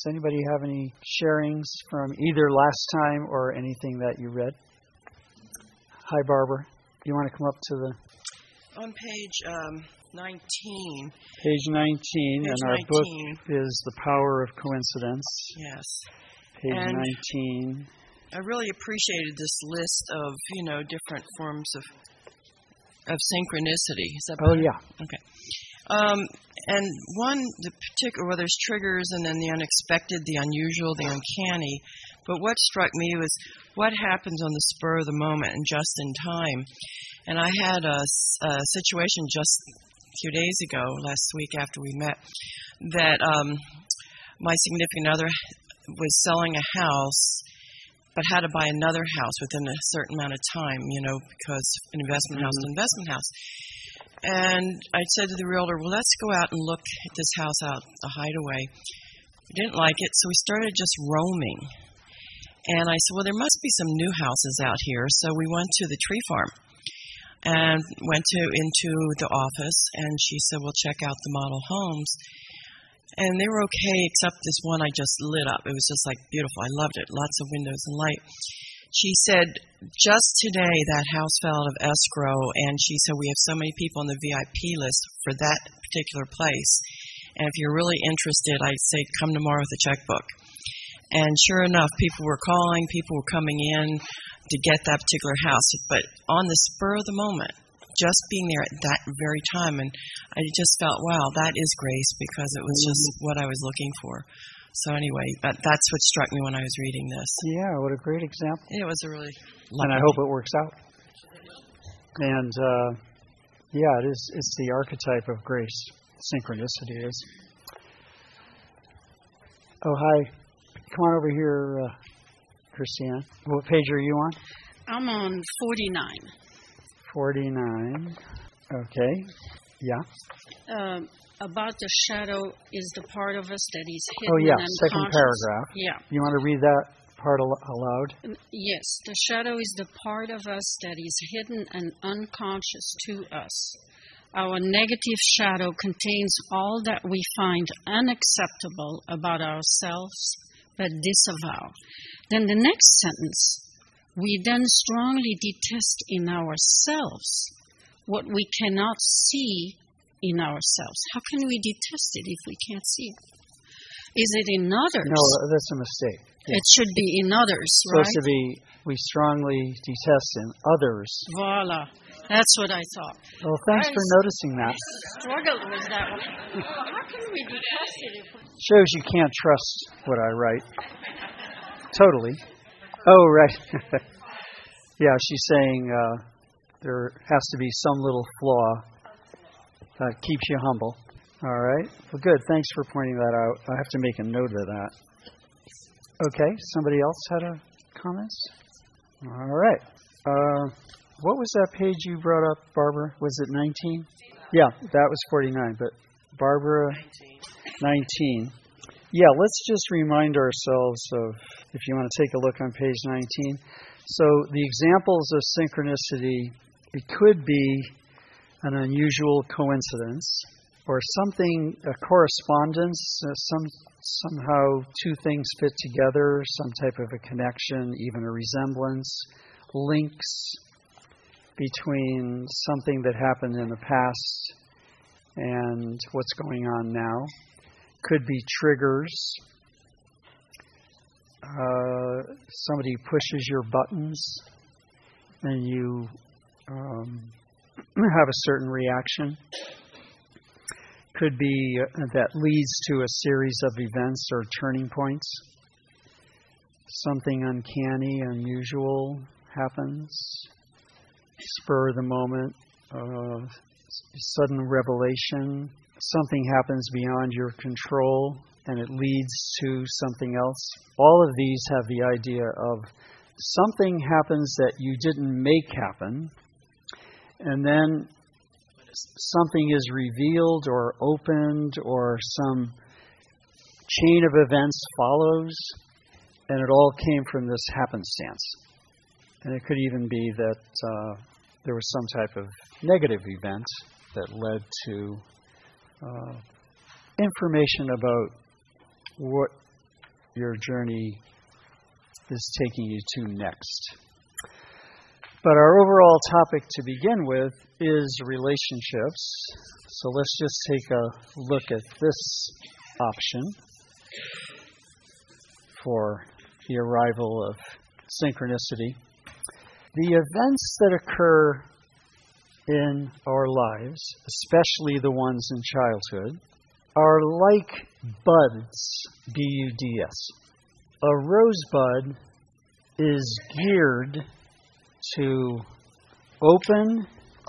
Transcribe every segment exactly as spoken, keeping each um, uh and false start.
Does anybody have any sharings from either last time or anything that you read? Hi, Barbara. You want to come up to the... On page um, nineteen. Page nineteen, page and our nineteen. book is The Power of Coincidence. Yes. Page and nineteen. I really appreciated this list of, you know, different forms of of synchronicity. Is that oh, better? yeah. Okay. Um, and one, the particular, well, there's triggers and then the unexpected, the unusual, the uncanny. But what struck me was what happens on the spur of the moment and just in time. And I had a, a situation just a few days ago, last week after we met, that um, my significant other was selling a house, but had to buy another house within a certain amount of time, you know, because an investment house is an investment house. And I said to the realtor, well, let's go out and look at this house out, the Hideaway. We didn't like it, so we started just roaming. And I said, well, there must be some new houses out here. So we went to the tree farm and went to into the office, and she said, well, check out the model homes. And they were okay, except this one I just lit up. It was just like beautiful. I loved it. Lots of windows and light. She said, just today that house fell out of escrow, and she said, we have so many people on the V I P list for that particular place. And if you're really interested, I'd say come tomorrow with a checkbook. And sure enough, people were calling, people were coming in to get that particular house. But on the spur of the moment, just being there at that very time, and I just felt, wow, that is grace, because it was just what I was looking for. So anyway, that, that's what struck me when I was reading this. Yeah, what a great example. It was a really And I hope it works out. And, uh, yeah, it is. It's the archetype of grace. Synchronicity is. Oh, hi. Come on over here, uh, Christiane. What page are you on? I'm on forty-nine. forty-nine. Okay. Yeah. Um, about the shadow is the part of us that is Oh, hidden yeah. and Second unconscious. paragraph. Yeah. You want to read that part al- aloud? Um, Yes. The shadow is the part of us that is hidden and unconscious to us. Our negative shadow contains all that we find unacceptable about ourselves but disavow. Then the next sentence, we then strongly detest in ourselves what we cannot see in ourselves. How can we detest it if we can't see it? Is it in others? No, that's a mistake. Yeah. It should be in others, It's right? supposed to be, we strongly detest in others. Voila. That's what I thought. Well, thanks I for noticing that. struggled with that one. How can we detest it if we... Shows you can't trust what I write. Totally. Oh, right. Yeah, she's saying uh, there has to be some little flaw that keeps you humble. All right. Well, good. Thanks for pointing that out. I have to make a note of that. Okay. Somebody else had a comments? All right. Uh, what was that page you brought up, Barbara? Was it nineteen? Yeah, that was forty-nine. But Barbara, nineteen. Yeah, let's just remind ourselves of, if you want to take a look on page nineteen. So the examples of synchronicity, it could be an unusual coincidence or something, a correspondence, uh, some somehow two things fit together, some type of a connection, even a resemblance, links between something that happened in the past and what's going on now. Could be triggers. Uh, somebody pushes your buttons and you um, have a certain reaction. Could be uh, that leads to a series of events or turning points. Something uncanny, unusual happens. Spur of the moment, uh, sudden revelation. Something happens beyond your control and it leads to something else. All of these have the idea of something happens that you didn't make happen, and then something is revealed or opened or some chain of events follows, and it all came from this happenstance. And it could even be that uh, there was some type of negative event that led to uh, information about what your journey is taking you to next. But our overall topic to begin with is relationships. So let's just take a look at this option for the arrival of synchronicity. The events that occur in our lives, especially the ones in childhood, are like buds, B U D S. A rosebud is geared to open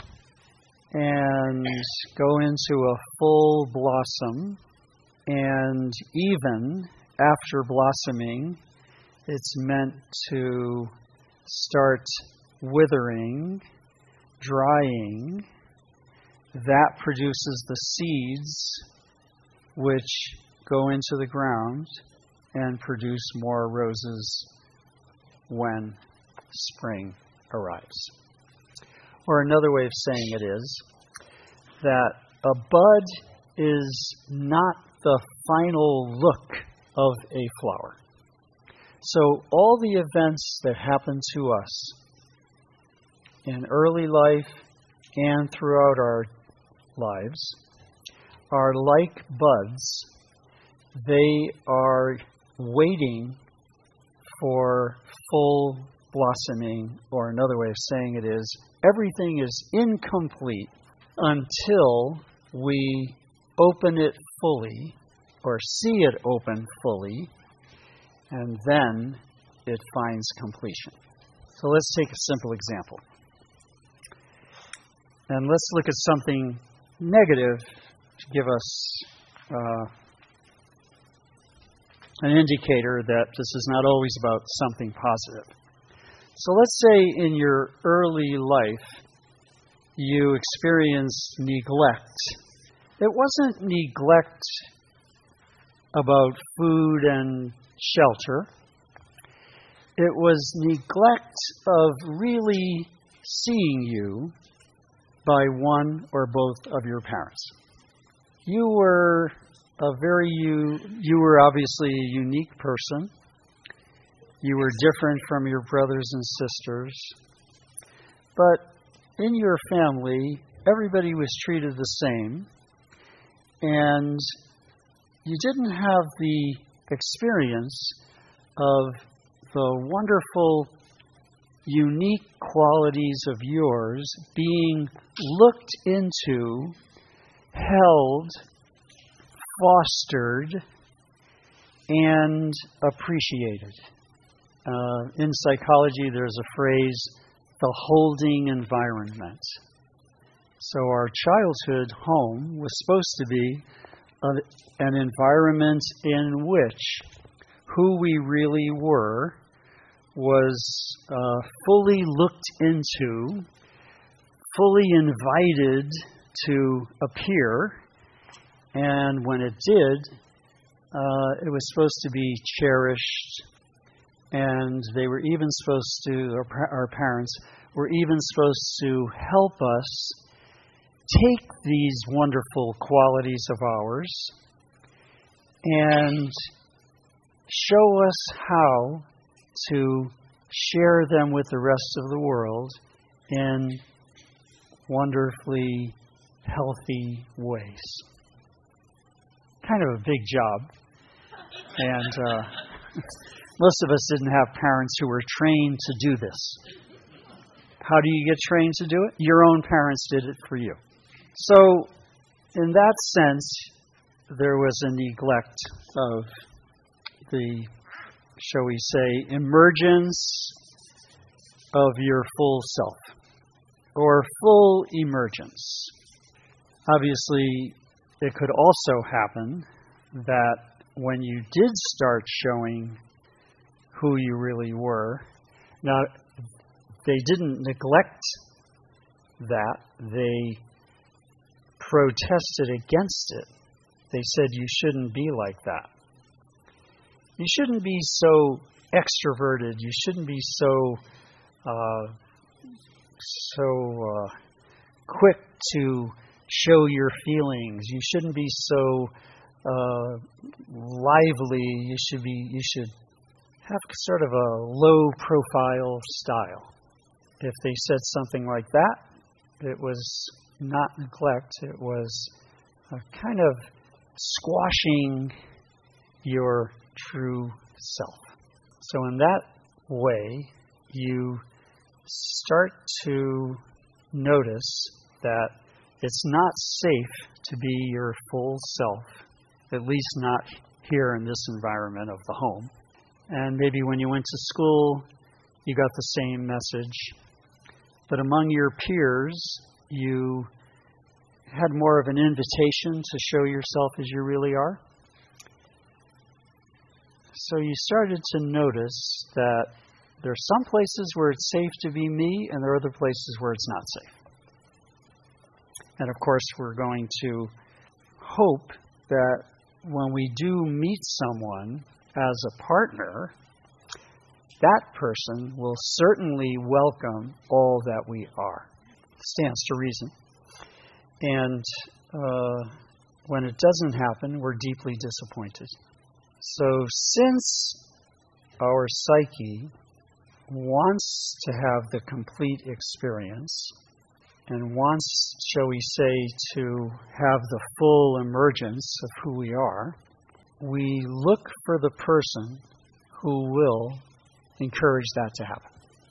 and go into a full blossom, and even after blossoming, it's meant to start withering, drying. That produces the seeds which go into the ground and produce more roses when spring arrives. Or another way of saying it is that a bud is not the final look of a flower. So all the events that happen to us in early life and throughout our lives are like buds. They are waiting for full blossoming, or another way of saying it is, everything is incomplete until we open it fully, or see it open fully, and then it finds completion. So let's take a simple example. And let's look at something negative to give us uh, an indicator that this is not always about something positive. So let's say in your early life you experienced neglect. It wasn't neglect about food and shelter. It was neglect of really seeing you by one or both of your parents. You were a very, you, you were obviously a unique person. You were different from your brothers and sisters. But in your family, everybody was treated the same. And you didn't have the experience of the wonderful, unique qualities of yours being looked into, held, fostered, and appreciated. Uh, in psychology, there's a phrase, the holding environment. So our childhood home was supposed to be a, an environment in which who we really were was uh, fully looked into, fully invited to appear, and when it did, uh, it was supposed to be cherished, and they were even supposed to, our, our parents were even supposed to help us take these wonderful qualities of ours and show us how to share them with the rest of the world in wonderfully healthy ways. Kind of a big job. And uh, most of us didn't have parents who were trained to do this. How do you get trained to do it? Your own parents did it for you. So, in that sense, there was a neglect of the, shall we say, emergence of your full self, or full emergence. Obviously, it could also happen that when you did start showing who you really were, now, they didn't neglect that. They protested against it. They said you shouldn't be like that. You shouldn't be so extroverted. You shouldn't be so uh, so uh, quick to show your feelings. You shouldn't be so uh, lively. You should be. You should have sort of a low-profile style. If they said something like that, it was not neglect. It was a kind of squashing your true self. So in that way, you start to notice that it's not safe to be your full self, at least not here in this environment of the home. And maybe when you went to school, you got the same message. But among your peers, you had more of an invitation to show yourself as you really are. So you started to notice that there are some places where it's safe to be me, and there are other places where it's not safe. And of course, we're going to hope that when we do meet someone as a partner, that person will certainly welcome all that we are. Stands to reason. And uh, when it doesn't happen, we're deeply disappointed. So since our psyche wants to have the complete experience and wants, shall we say, to have the full emergence of who we are, we look for the person who will encourage that to happen.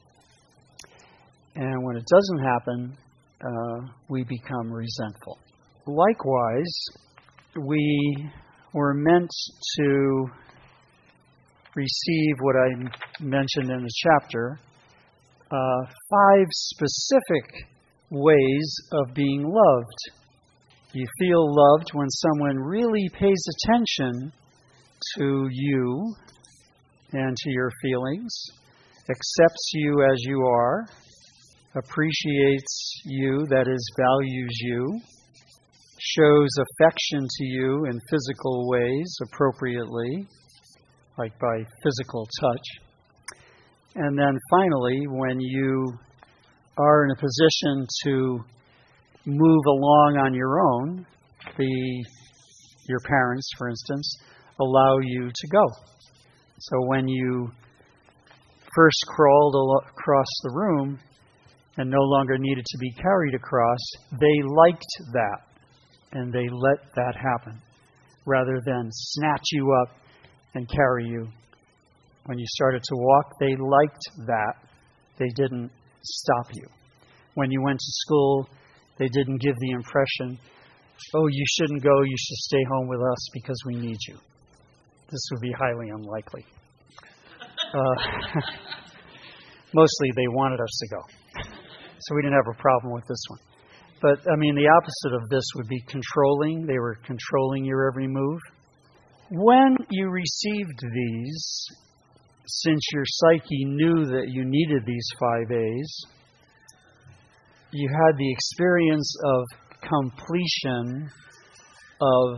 And when it doesn't happen, uh, we become resentful. Likewise, we were meant to receive what I mentioned in the chapter, uh, five specific ways of being loved. You feel loved when someone really pays attention to you and to your feelings, accepts you as you are, appreciates you, that is, values you, shows affection to you in physical ways appropriately, like by physical touch. And then finally, when you are in a position to move along on your own, the your parents, for instance, allow you to go. So when you first crawled al- across the room and no longer needed to be carried across, they liked that, and they let that happen, rather than snatch you up and carry you. When you started to walk, they liked that. They didn't stop you. When you went to school, they didn't give the impression, oh, you shouldn't go, you should stay home with us because we need you. This would be highly unlikely. Uh, mostly they wanted us to go. So we didn't have a problem with this one. But, I mean, the opposite of this would be controlling. They were controlling your every move. When you received these, since your psyche knew that you needed these five A's, you had the experience of completion of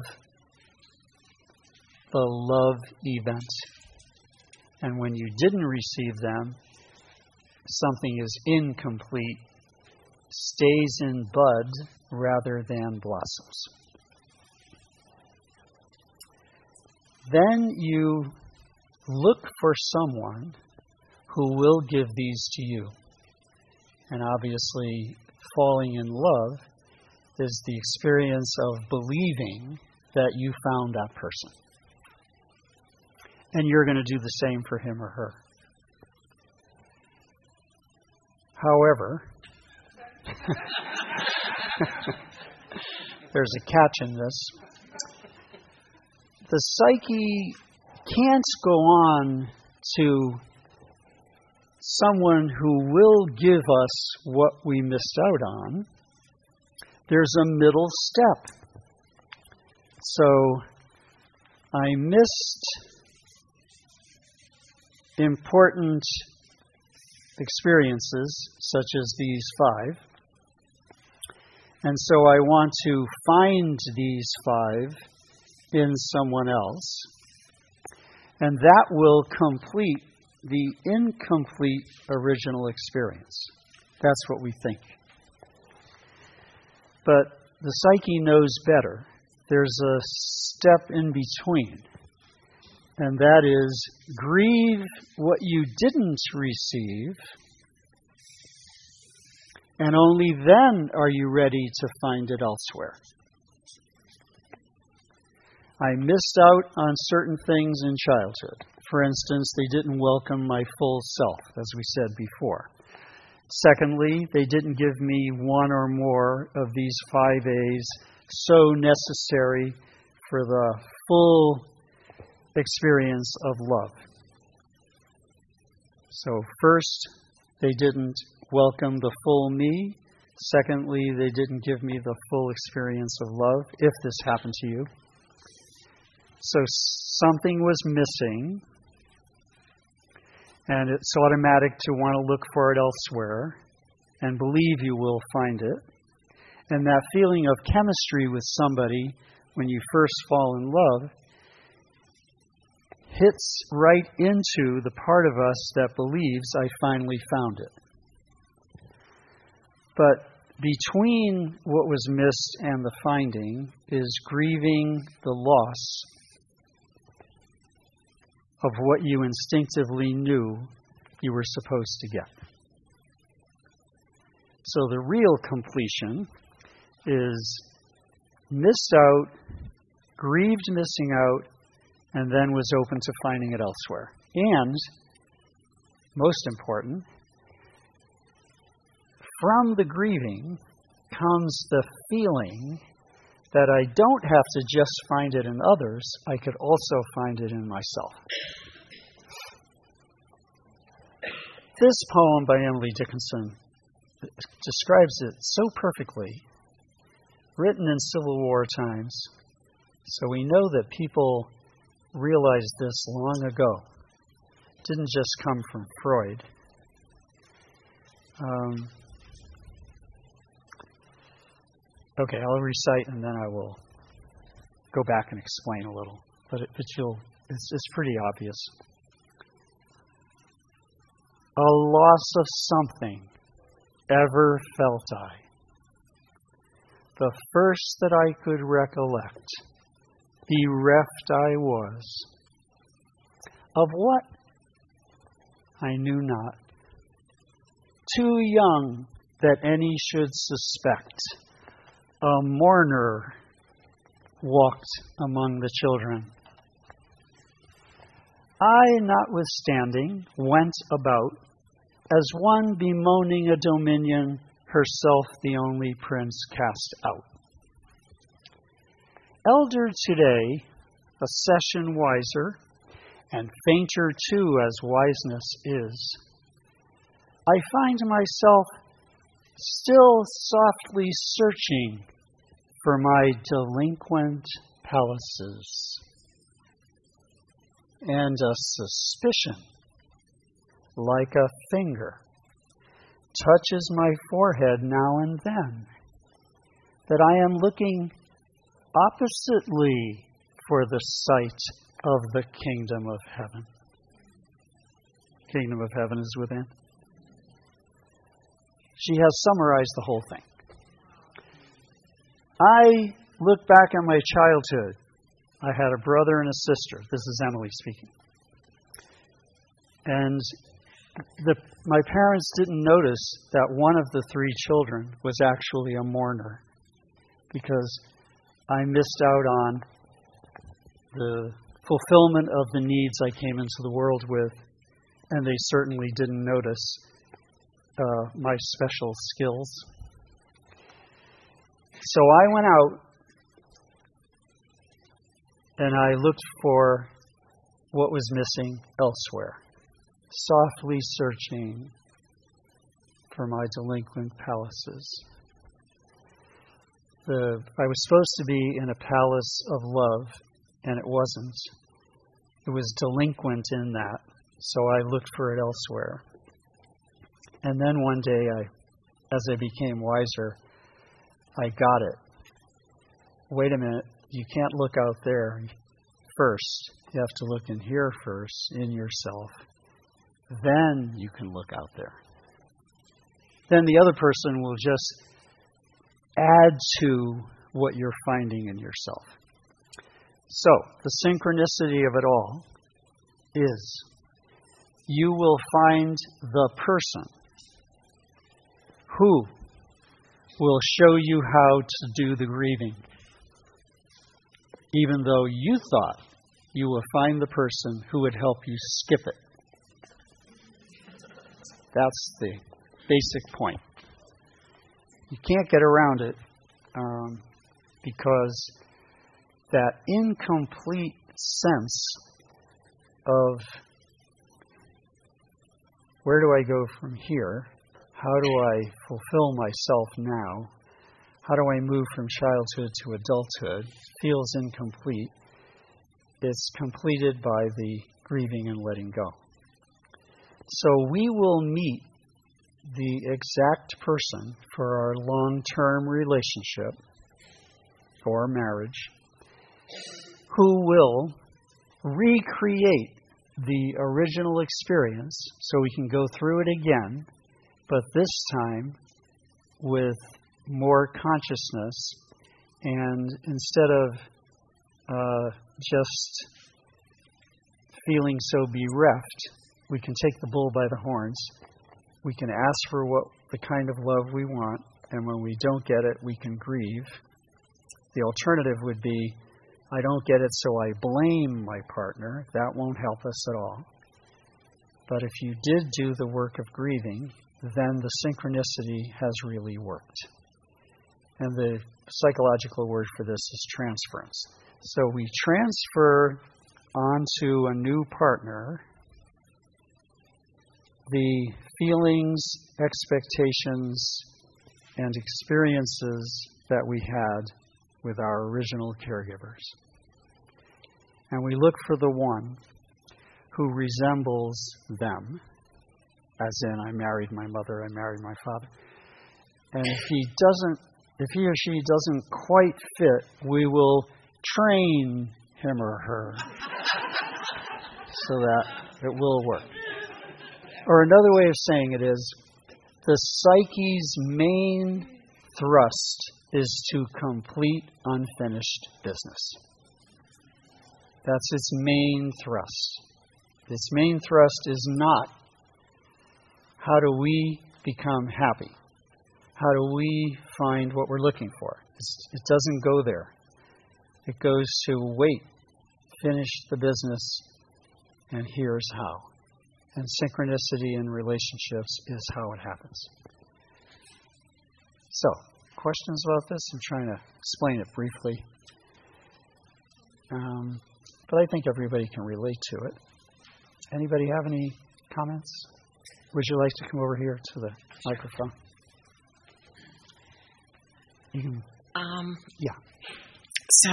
the love event. And when you didn't receive them, something is incomplete, stays in bud rather than blossoms. Then you look for someone who will give these to you. And obviously, falling in love is the experience of believing that you found that person. And you're going to do the same for him or her. However, there's a catch in this. The psyche can't go on to someone who will give us what we missed out on. There's a middle step. So I missed important experiences such as these five. And so I want to find these five in someone else. And that will complete the incomplete original experience. That's what we think. But the psyche knows better. there's a step in between, and that is grieve what you didn't receive, and only then are you ready to find it elsewhere. I missed out on certain things in childhood. For instance, they didn't welcome my full self, as we said before. Secondly, they didn't give me one or more of these five A's so necessary for the full experience of love. So first, they didn't welcome the full me. Secondly, they didn't give me the full experience of love, if this happened to you. So something was missing, and it's automatic to want to look for it elsewhere and believe you will find it. And that feeling of chemistry with somebody when you first fall in love hits right into the part of us that believes I finally found it. But between what was missed and the finding is grieving the loss of what you instinctively knew you were supposed to get. So the real completion is missed out, grieved missing out, and then was open to finding it elsewhere. And, most important, from the grieving comes the feeling that I don't have to just find it in others, I could also find it in myself. This poem by Emily Dickinson describes it so perfectly, written in Civil War times, so we know that people realized this long ago. It didn't just come from Freud. Um, okay, I'll recite and then I will go back and explain a little. But, it, but you'll, it's, it's pretty obvious. A loss of something ever felt I. The first that I could recollect, bereft I was. Of what? I knew not. Too young that any should suspect. A mourner walked among the children. I, notwithstanding, went about as one bemoaning a dominion, herself the only prince cast out. Elder today, a session wiser, and fainter too as wiseness is, I find myself still softly searching for my delinquent palaces, and a suspicion, like a finger, touches my forehead now and then, that I am looking oppositely for the sight of the kingdom of heaven. Kingdom of heaven is within. She has summarized the whole thing. I look back at my childhood. I had a brother and a sister. This is Emily speaking. And the, my parents didn't notice that one of the three children was actually a mourner, because I missed out on the fulfillment of the needs I came into the world with, and they certainly didn't notice uh, my special skills. So I went out and I looked for what was missing elsewhere, softly searching for my delinquent palaces. The, I was supposed to be in a palace of love, and it wasn't. It was delinquent in that, so I looked for it elsewhere. And then one day, I, as I became wiser, I got it. Wait a minute, you can't look out there first. You have to look in here first, in yourself. Then you can look out there. Then the other person will just add to what you're finding in yourself. So, the synchronicity of it all is you will find the person who will show you how to do the grieving. Even though you thought you will find the person who would help you skip it. That's the basic point. You can't get around it um, because that incomplete sense of where do I go from here? How do I fulfill myself now? How do I move from childhood to adulthood? Feels incomplete. It's completed by the grieving and letting go. So we will meet the exact person for our long-term relationship or marriage who will recreate the original experience so we can go through it again, but this time with more consciousness, and instead of uh, just feeling so bereft, we can take the bull by the horns. We can ask for what the kind of love we want, and when we don't get it, we can grieve. The alternative would be, I don't get it, so I blame my partner. That won't help us at all. But if you did do the work of grieving, then the synchronicity has really worked. And the psychological word for this is transference. So we transfer onto a new partner the feelings, expectations, and experiences that we had with our original caregivers. And we look for the one who resembles them, as in, I married my mother, I married my father. And if he doesn't, if he or she doesn't quite fit, we will train him or her so that it will work. Or another way of saying it is, the psyche's main thrust is to complete unfinished business. That's its main thrust. Its main thrust is not, how do we become happy? How do we find what we're looking for? It's, it doesn't go there. It goes to wait, finish the business, and here's how. And synchronicity in relationships is how it happens. So, questions about this? I'm trying to explain it briefly. Um, but I think everybody can relate to it. Anybody have any comments? Would you like to come over here to the microphone? You can, um, yeah. So,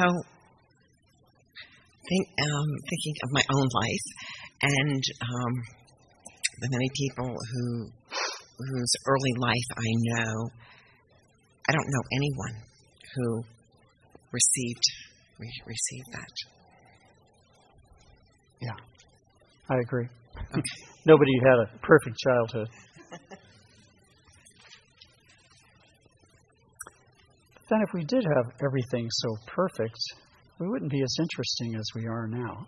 think, um, thinking of my own life and um, the many people who whose early life I know, I don't know anyone who received re- received that. Yeah, I agree. Okay. Nobody had a perfect childhood. Then if we did have everything so perfect, we wouldn't be as interesting as we are now.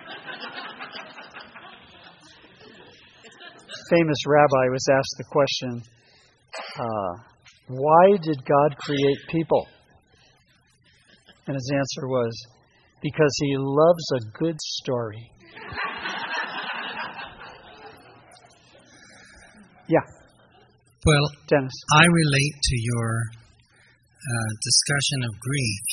Famous rabbi was asked the question, uh, why did God create people? And his answer was, because he loves a good story. Yeah. Well, Dennis. I relate to your uh, discussion of grief.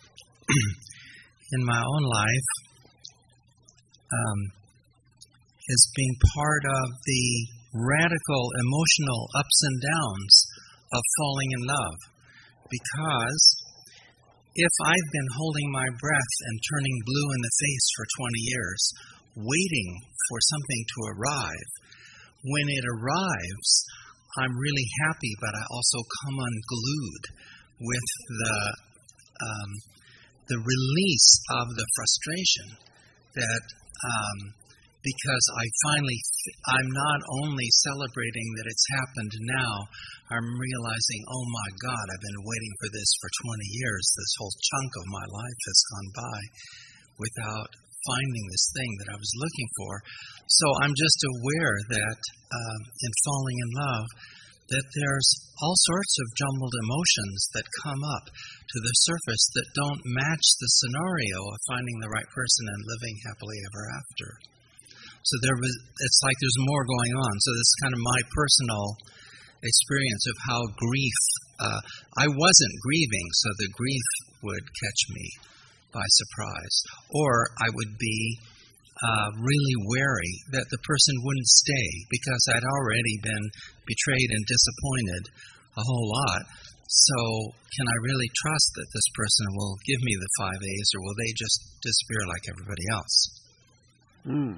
In my own life, um, as being part of the radical emotional ups and downs of falling in love. Because if I've been holding my breath and turning blue in the face for twenty years, waiting for something to arrive, when it arrives, I'm really happy, but I also come unglued with the um, the release of the frustration that um, because I finally, I'm not only celebrating that it's happened now, I'm realizing, oh my God, I've been waiting for this for twenty years. This whole chunk of my life has gone by without finding this thing that I was looking for. So I'm just aware that um, in falling in love, that there's all sorts of jumbled emotions that come up to the surface that don't match the scenario of finding the right person and living happily ever after. So there was, it's like there's more going on. So this is kind of my personal experience of how grief, uh, I wasn't grieving, so the grief would catch me by surprise. Or I would be uh, really wary that the person wouldn't stay because I'd already been betrayed and disappointed a whole lot. So can I really trust that this person will give me the five A's, or will they just disappear like everybody else? Mm.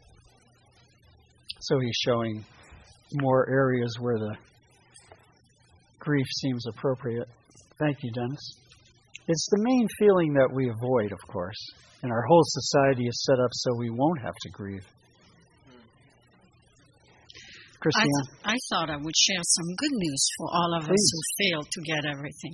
So he's showing more areas where the grief seems appropriate. Thank you, Dennis. It's the main feeling that we avoid, of course. And our whole society is set up so we won't have to grieve. I, Christiane? th- I thought I would share some good news for all of Please. us who failed to get everything.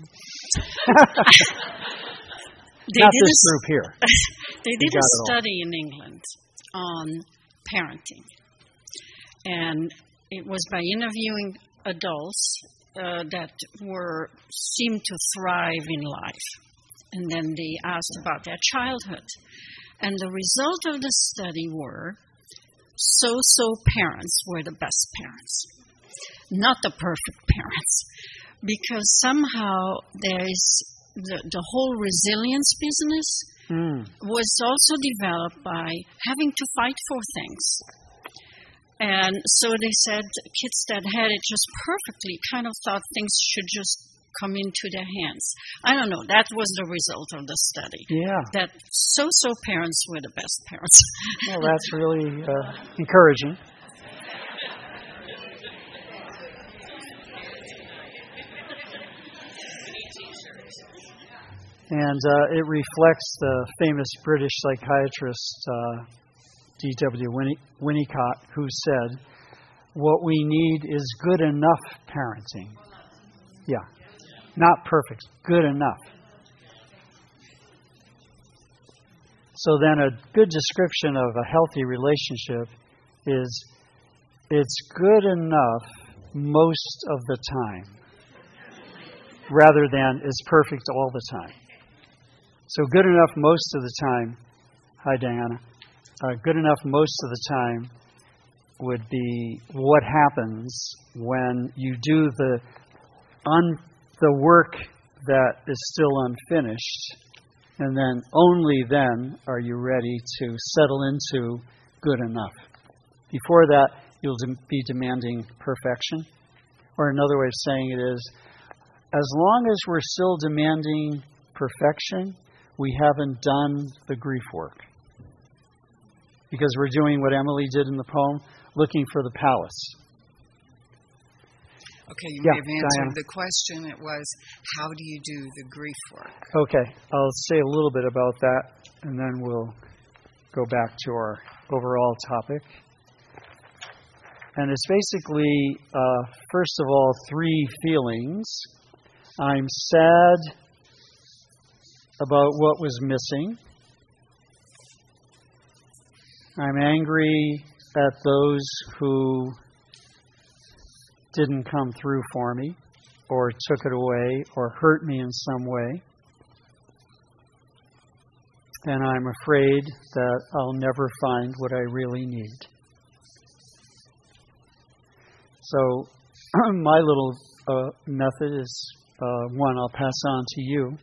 Not did this a, group here. They We did got a it all. study in England on parenting. And it was by interviewing adults uh, that were seemed to thrive in life. And then they asked about their childhood. And the result of the study were so-so parents were the best parents, not the perfect parents. Because somehow there is the, the whole resilience business Mm. was also developed by having to fight for things. And so they said kids that had it just perfectly kind of thought things should just come into their hands. I don't know. That was the result of the study. Yeah. That so-so parents were the best parents. Well, that's really uh, encouraging. And uh, it reflects the famous British psychiatrist uh, D W Winni- Winnicott, who said, "What we need is good enough parenting." Yeah, not perfect, good enough. So then a good description of a healthy relationship is it's good enough most of the time, rather than it's perfect all the time. So good enough most of the time, hi Diana, uh, good enough most of the time would be what happens when you do the un, the work that is still unfinished, and then only then are you ready to settle into good enough. Before that, you'll de- be demanding perfection. Or another way of saying it is, as long as we're still demanding perfection, we haven't done the grief work. Because we're doing what Emily did in the poem, looking for the palace. Okay, you Yeah, may have answered Diana. the question. It was, how do you do the grief work? Okay, I'll say a little bit about that, and then we'll go back to our overall topic. And it's basically, uh, first of all, three feelings. I'm sad about what was missing. I'm angry at those who didn't come through for me, or took it away, or hurt me in some way. And I'm afraid that I'll never find what I really need. So my little uh, method is uh, one I'll pass on to you.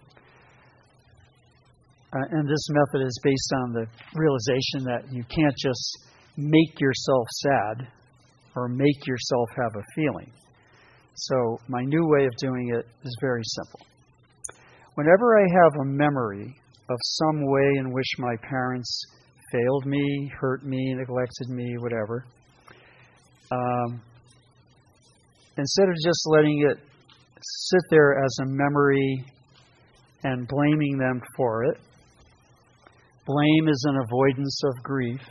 Uh, and this method is based on the realization that you can't just make yourself sad or make yourself have a feeling. So my new way of doing it is very simple. Whenever I have a memory of some way in which my parents failed me, hurt me, neglected me, whatever, um, instead of just letting it sit there as a memory and blaming them for it, blame is an avoidance of grief.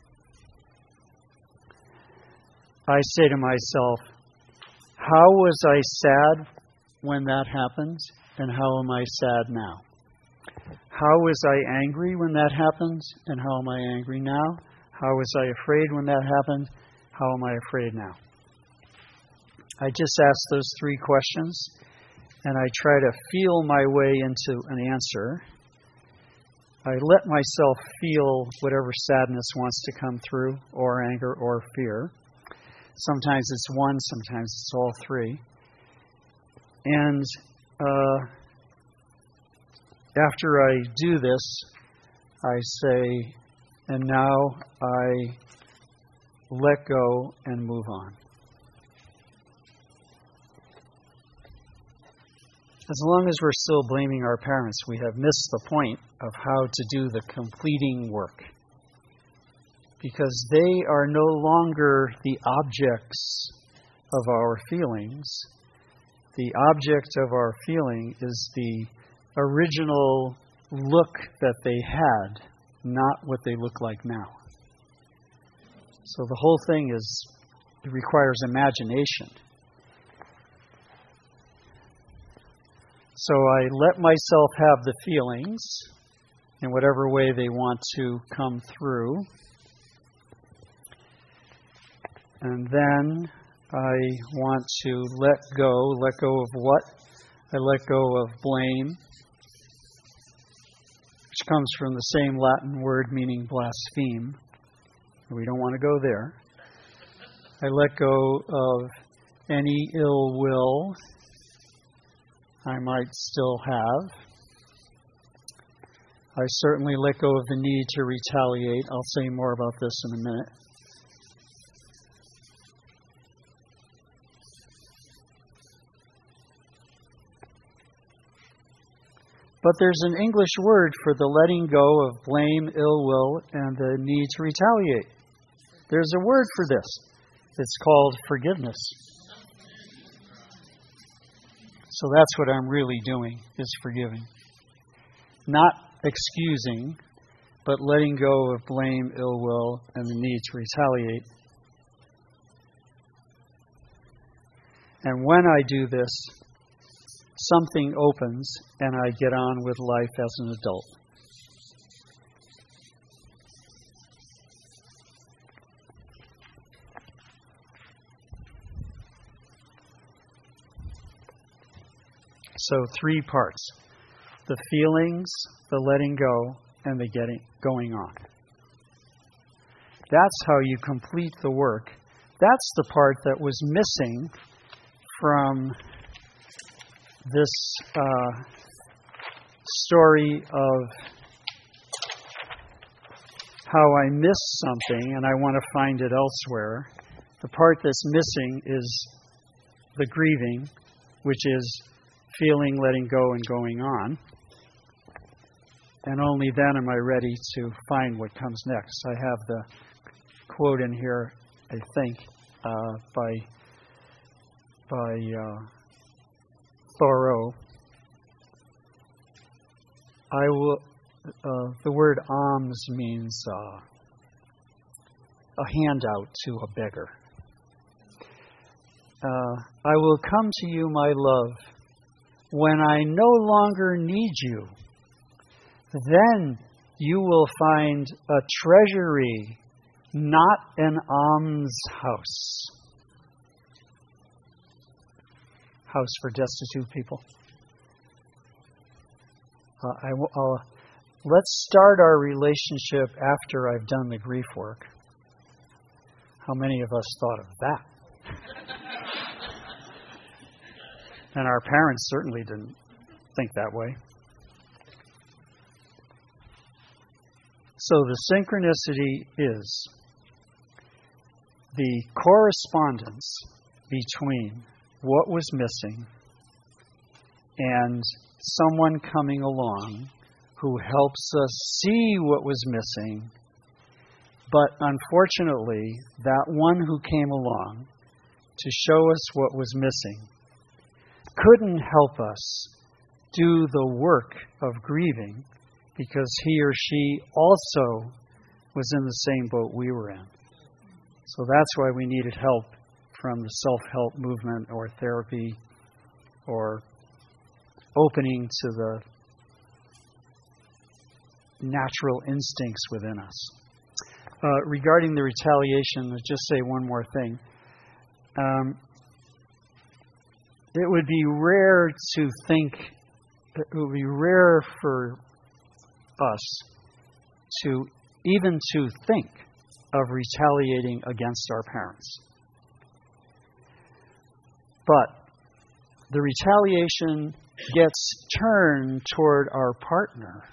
I say to myself, how was I sad when that happened, and how am I sad now? how was I angry when that happened, and how am I angry now? How was I afraid when that happened? How am I afraid now? I just ask those three questions, and I try to feel my way into an answer. I let myself feel whatever sadness wants to come through, or anger, or fear. Sometimes it's one, sometimes it's all three. And uh, after I do this, I say, and now I let go and move on. As long as we're still blaming our parents, we have missed the point of how to do the completing work. Because they are no longer the objects of our feelings. The object of our feeling is the original look that they had, not what they look like now. So the whole thing is, it requires imagination. So I let myself have the feelings in whatever way they want to come through. And then I want to let go. Let go of what? I let go of blame, which comes from the same Latin word meaning blaspheme. We don't want to go there. I let go of any ill will I might still have. I certainly let go of the need to retaliate. I'll say more about this in a minute. But there's an English word for the letting go of blame, ill will, and the need to retaliate. There's a word for this. It's called forgiveness. So that's what I'm really doing, is forgiving. Not excusing, but letting go of blame, ill will, and the need to retaliate. And when I do this, something opens and I get on with life as an adult. So three parts: the feelings, the letting go, and the getting going on. That's how you complete the work. That's the part that was missing from this uh, story of how I missed something and I want to find it elsewhere. The part that's missing is the grieving, which is feeling, letting go, and going on. And only then am I ready to find what comes next. I have the quote in here, I think, uh, by by uh, Thoreau. I will. Uh, the word alms means uh, a handout to a beggar. Uh, I will come to you, my love, when I no longer need you. Then you will find a treasury, not an almshouse. House for destitute people. Uh, I, uh, let's start our relationship after I've done the grief work. How many of us thought of that? And our parents certainly didn't think that way. So the synchronicity is the correspondence between what was missing and someone coming along who helps us see what was missing. But unfortunately, that one who came along to show us what was missing couldn't help us do the work of grieving because he or she also was in the same boat we were in. So that's why we needed help from the self-help movement or therapy or opening to the natural instincts within us. Uh, regarding the retaliation, I'll just say one more thing. Um, it would be rare to think, it would be rare for us to even to think of retaliating against our parents. But the retaliation gets turned toward our partner.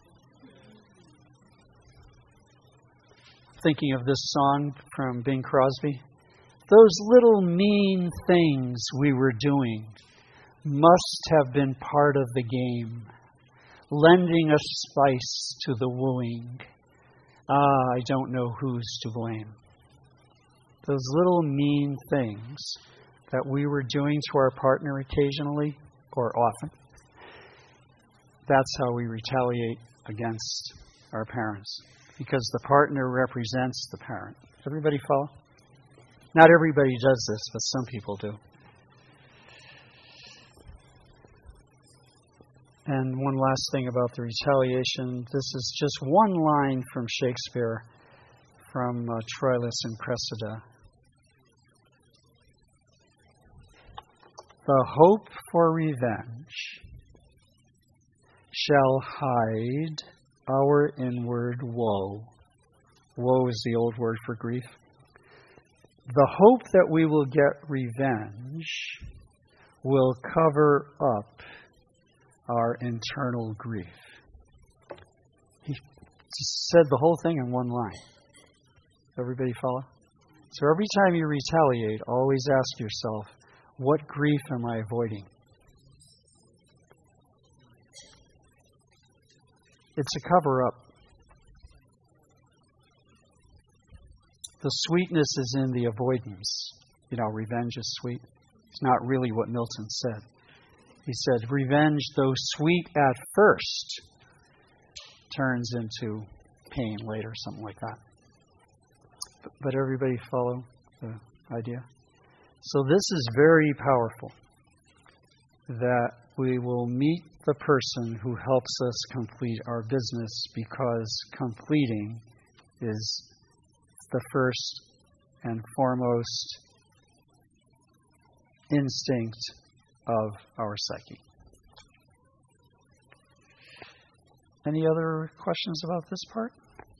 Thinking of this song from Bing Crosby. Those little mean things we were doing must have been part of the game, lending a spice to the wooing. Ah, I don't know who's to blame. Those little mean things that we were doing to our partner occasionally or often, that's how we retaliate against our parents, because the partner represents the parent. Everybody follow? Not everybody does this, but some people do. And one last thing about the retaliation. This is just one line from Shakespeare, from uh, Troilus and Cressida. The hope for revenge shall hide our inward woe. Woe is the old word for grief. The hope that we will get revenge will cover up our internal grief. He just said the whole thing in one line. Everybody follow? So every time you retaliate, always ask yourself, what grief am I avoiding? It's a cover-up. The sweetness is in the avoidance. You know, revenge is sweet. It's not really what Milton said. He said, revenge, though sweet at first, turns into pain later, something like that. But, but everybody follow the idea? So this is very powerful, that we will meet the person who helps us complete our business, because completing is the first and foremost instinct of our psyche. Any other questions about this part?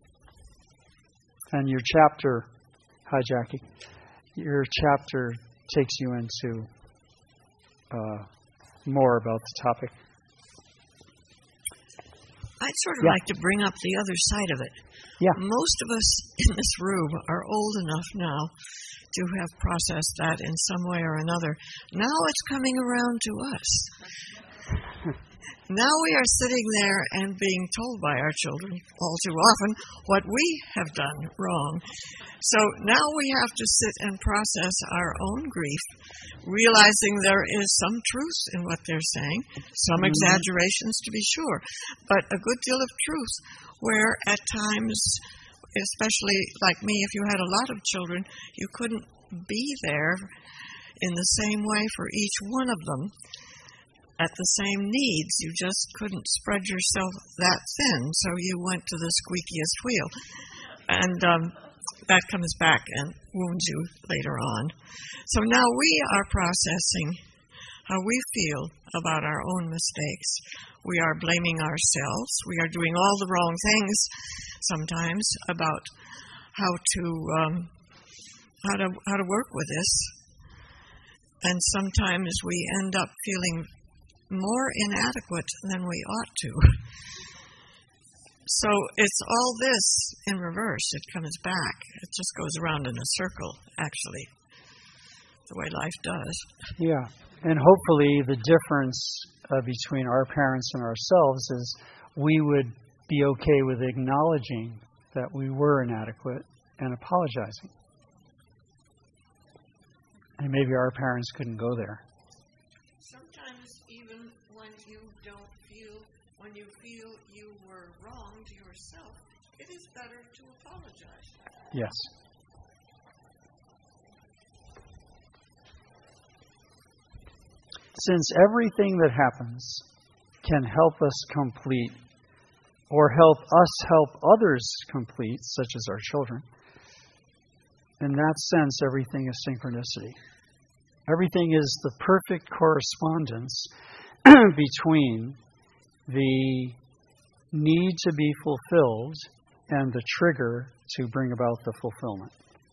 And your chapter, hi Jackie, your chapter takes you into uh, more about the topic. I'd sort of Yeah. like to bring up the other side of it. Yeah. Most of us in this room are old enough now to have processed that in some way or another. Now it's coming around to us. Now we are sitting there and being told by our children all too often what we have done wrong. So now we have to sit and process our own grief, realizing there is some truth in what they're saying, some Mm-hmm. exaggerations to be sure, but a good deal of truth where at times, especially like me, if you had a lot of children, you couldn't be there in the same way for each one of them at the same needs. You just couldn't spread yourself that thin, so you went to the squeakiest wheel. And um, that comes back and wounds you later on. So now we are processing how we feel about our own mistakes. We are blaming ourselves. We are doing all the wrong things sometimes about how to um, how to how to work with this. And sometimes we end up feeling more inadequate than we ought to. So it's all this in reverse. It comes back. It just goes around in a circle, actually, the way life does. Yeah. And hopefully the difference uh, between our parents and ourselves is we would be okay with acknowledging that we were inadequate and apologizing. And maybe our parents couldn't go there. Sometimes even when you don't feel, when you feel you were wrong to yourself, it is better to apologize. Yes. Since everything that happens can help us complete or help us help others complete, such as our children. In that sense, everything is synchronicity. Everything is the perfect correspondence between the need to be fulfilled and the trigger to bring about the fulfillment.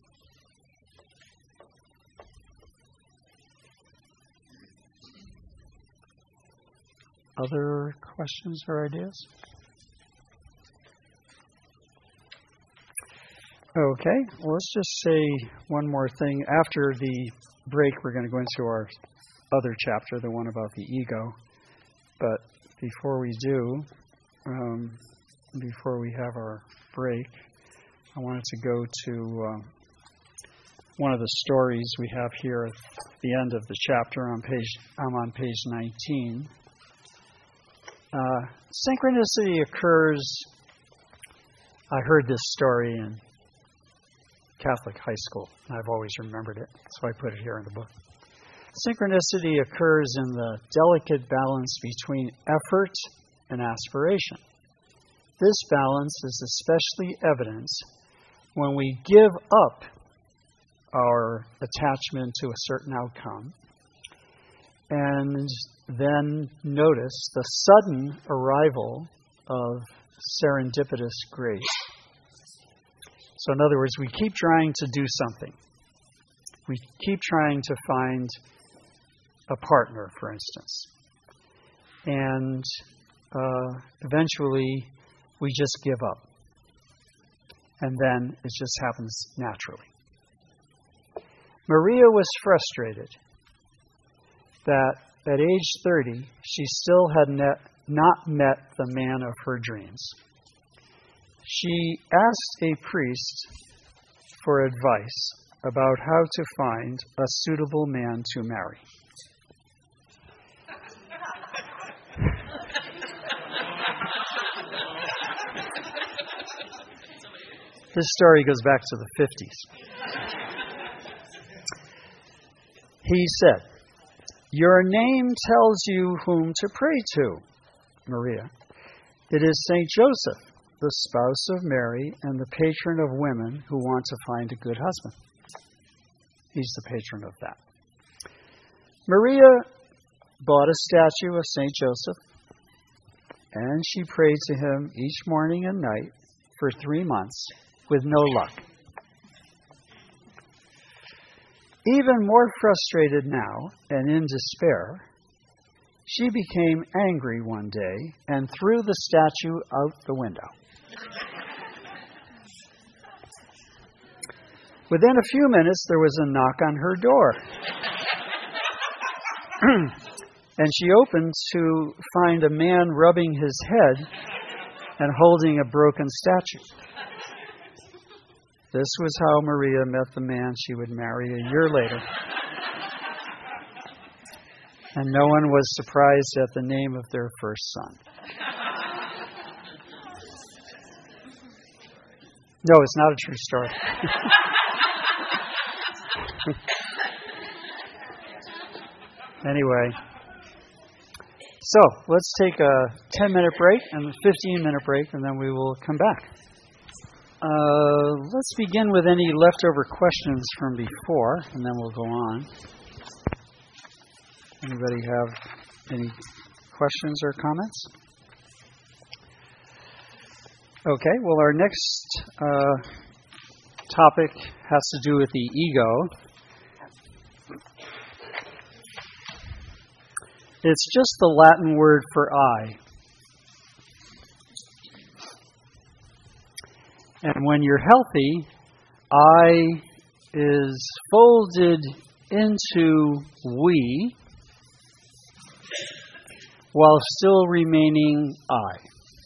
Other questions or ideas? Okay, well, let's just say one more thing. After the break, we're going to go into our other chapter, the one about the ego. But before we do, um, before we have our break, I wanted to go to uh, one of the stories we have here at the end of the chapter. On page, I'm on page nineteen. Uh, synchronicity occurs. I heard this story in Catholic high school. I've always remembered it, so I put it here in the book. Synchronicity occurs in the delicate balance between effort and aspiration. This balance is especially evident when we give up our attachment to a certain outcome and then notice the sudden arrival of serendipitous grace. So in other words, we keep trying to do something. We keep trying to find a partner, for instance. And uh, eventually, we just give up. And then it just happens naturally. Maria was frustrated that at age thirty, she still had net, not met the man of her dreams. She asked a priest for advice about how to find a suitable man to marry. This story goes back to the fifties. He said, "Your name tells you whom to pray to, Maria. It is Saint Joseph, the spouse of Mary and the patron of women who want to find a good husband." He's the patron of that. Maria bought a statue of Saint Joseph, and she prayed to him each morning and night for three months with no luck. Even more frustrated now and in despair, she became angry one day and threw the statue out the window. Within a few minutes, there was a knock on her door. And she opened to find a man rubbing his head and holding a broken statue. This was how Maria met the man she would marry a year later. And no one was surprised at the name of their first son. No, it's not a true story. Anyway, so let's take a ten-minute break and a fifteen-minute break, and then we will come back. Uh, let's begin with any leftover questions from before, and then we'll go on. Anybody have any questions or comments? Okay, well, our next uh, topic has to do with the ego. It's just the Latin word for I. And when you're healthy, I is folded into we while still remaining I.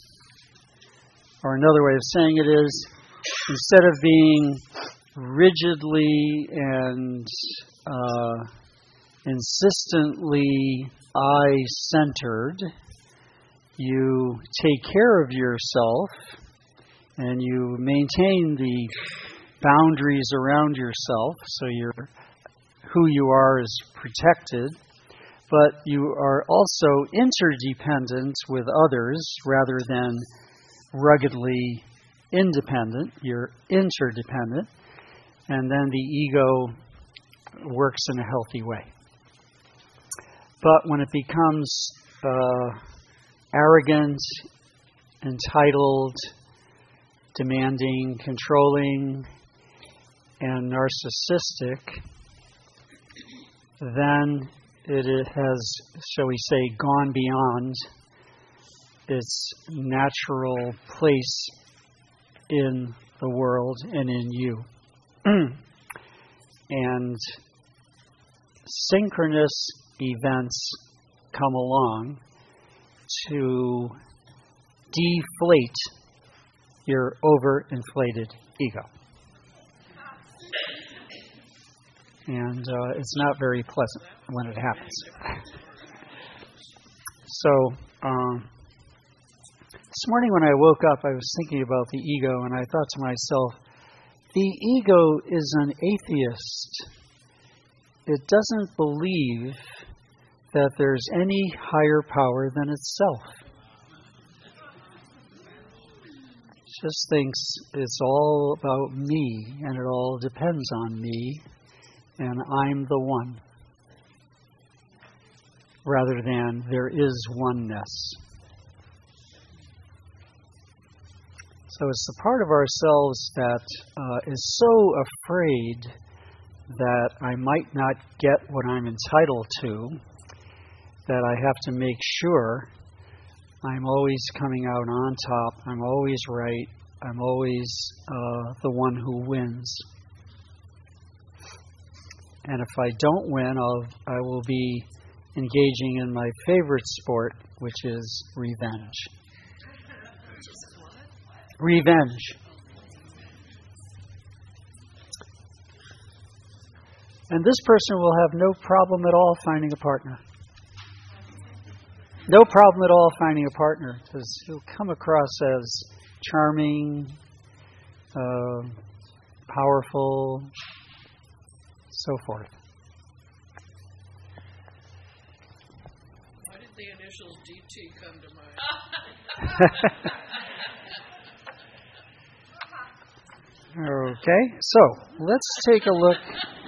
Or another way of saying it is, instead of being rigidly and uh, insistently I-centered, you take care of yourself and you maintain the boundaries around yourself so you're, who you are is protected, but you are also interdependent with others rather than ruggedly independent, you're interdependent, and then the ego works in a healthy way. But when it becomes uh, arrogant, entitled, demanding, controlling, and narcissistic, then it has, shall we say, gone beyond its natural place in the world and in you. And synchronous events come along to deflate your overinflated ego. And uh, it's not very pleasant when it happens. So, um, this morning when I woke up, I was thinking about the ego, and I thought to myself, the ego is an atheist. It doesn't believe that there's any higher power than itself. It just thinks it's all about me, and it all depends on me, and I'm the one, rather than there is oneness. So it's the part of ourselves that uh, is so afraid that I might not get what I'm entitled to, that I have to make sure I'm always coming out on top, I'm always right, I'm always uh, the one who wins. And if I don't win, I'll, I will be engaging in my favorite sport, which is revenge. Revenge. And this person will have no problem at all finding a partner. No problem at all finding a partner, because he'll come across as charming, uh, powerful, so forth. Why did the initials D T come to mind? Okay, so let's take a look.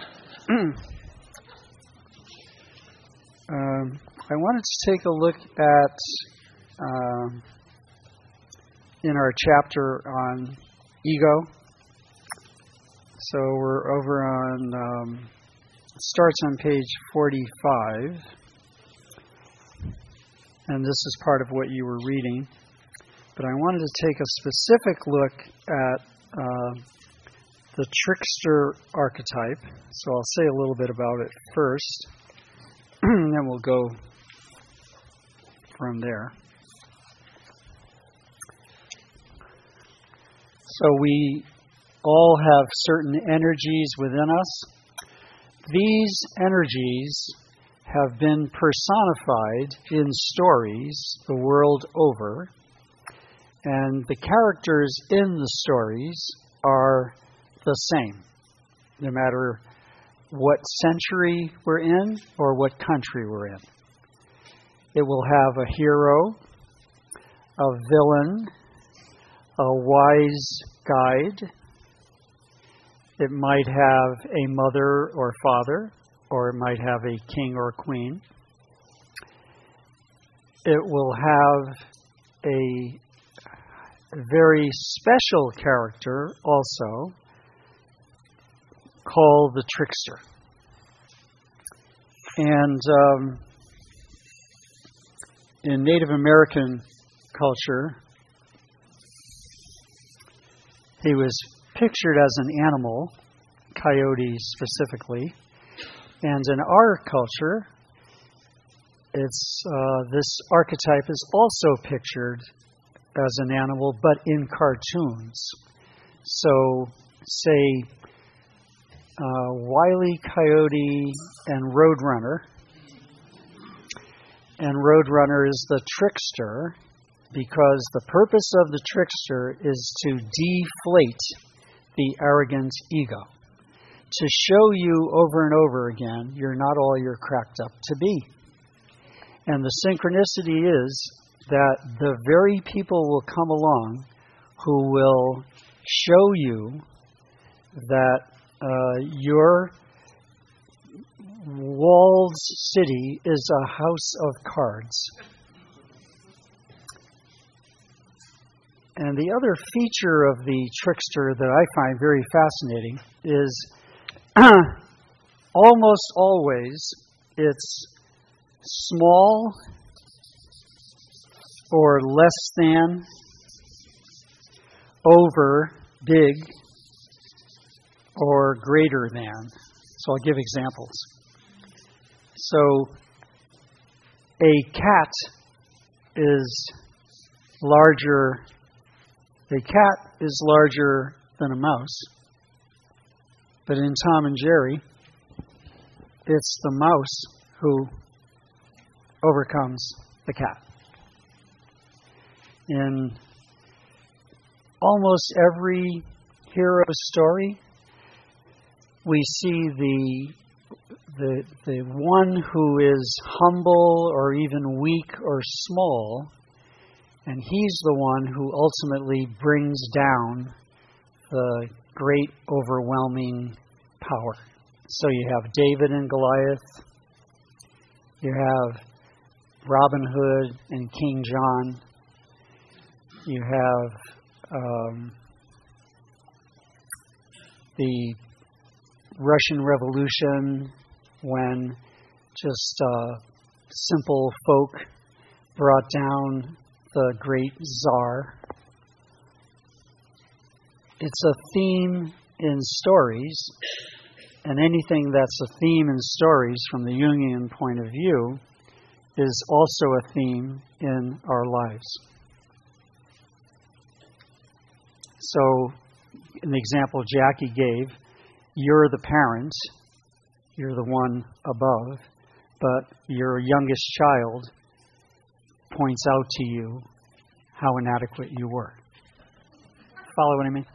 um, I wanted to take a look at, um, in our chapter on ego. So we're over on, um, it starts on page forty-five. And this is part of what you were reading. But I wanted to take a specific look at uh, the trickster archetype. So I'll say a little bit about it first, and then we'll go from there. So we all have certain energies within us. These energies have been personified in stories the world over, and the characters in the stories are the same, no matter what century we're in or what country we're in. It will have a hero, a villain, a wise guide. It might have a mother or father, or it might have a king or queen. It will have a very special character also, called the trickster. And um, in Native American culture, he was pictured as an animal, coyote specifically. And in our culture, it's uh, this archetype is also pictured as an animal, but in cartoons. So, say, uh, Wile E. Coyote and Roadrunner. And Roadrunner is the trickster, because the purpose of the trickster is to deflate the arrogant ego, to show you over and over again you're not all you're cracked up to be. And the synchronicity is that the very people will come along who will show you that uh, your walled city is a house of cards. And the other feature of the trickster that I find very fascinating is almost always it's small or less than over big or greater than. So I'll give examples. So a cat is larger, a cat is larger than a mouse. But in Tom and Jerry, it's the mouse who overcomes the cat. In almost every hero story, we see the the the one who is humble or even weak or small, and he's the one who ultimately brings down the great overwhelming power. So you have David and Goliath, you have Robin Hood and King John, you have um, the Russian Revolution, when just uh, simple folk brought down the great Tsar. It's a theme in stories, and anything that's a theme in stories from the Jungian point of view is also a theme in our lives. So, in the example Jackie gave, you're the parent, you're the one above, but your youngest child points out to you how inadequate you were. Follow what I mean?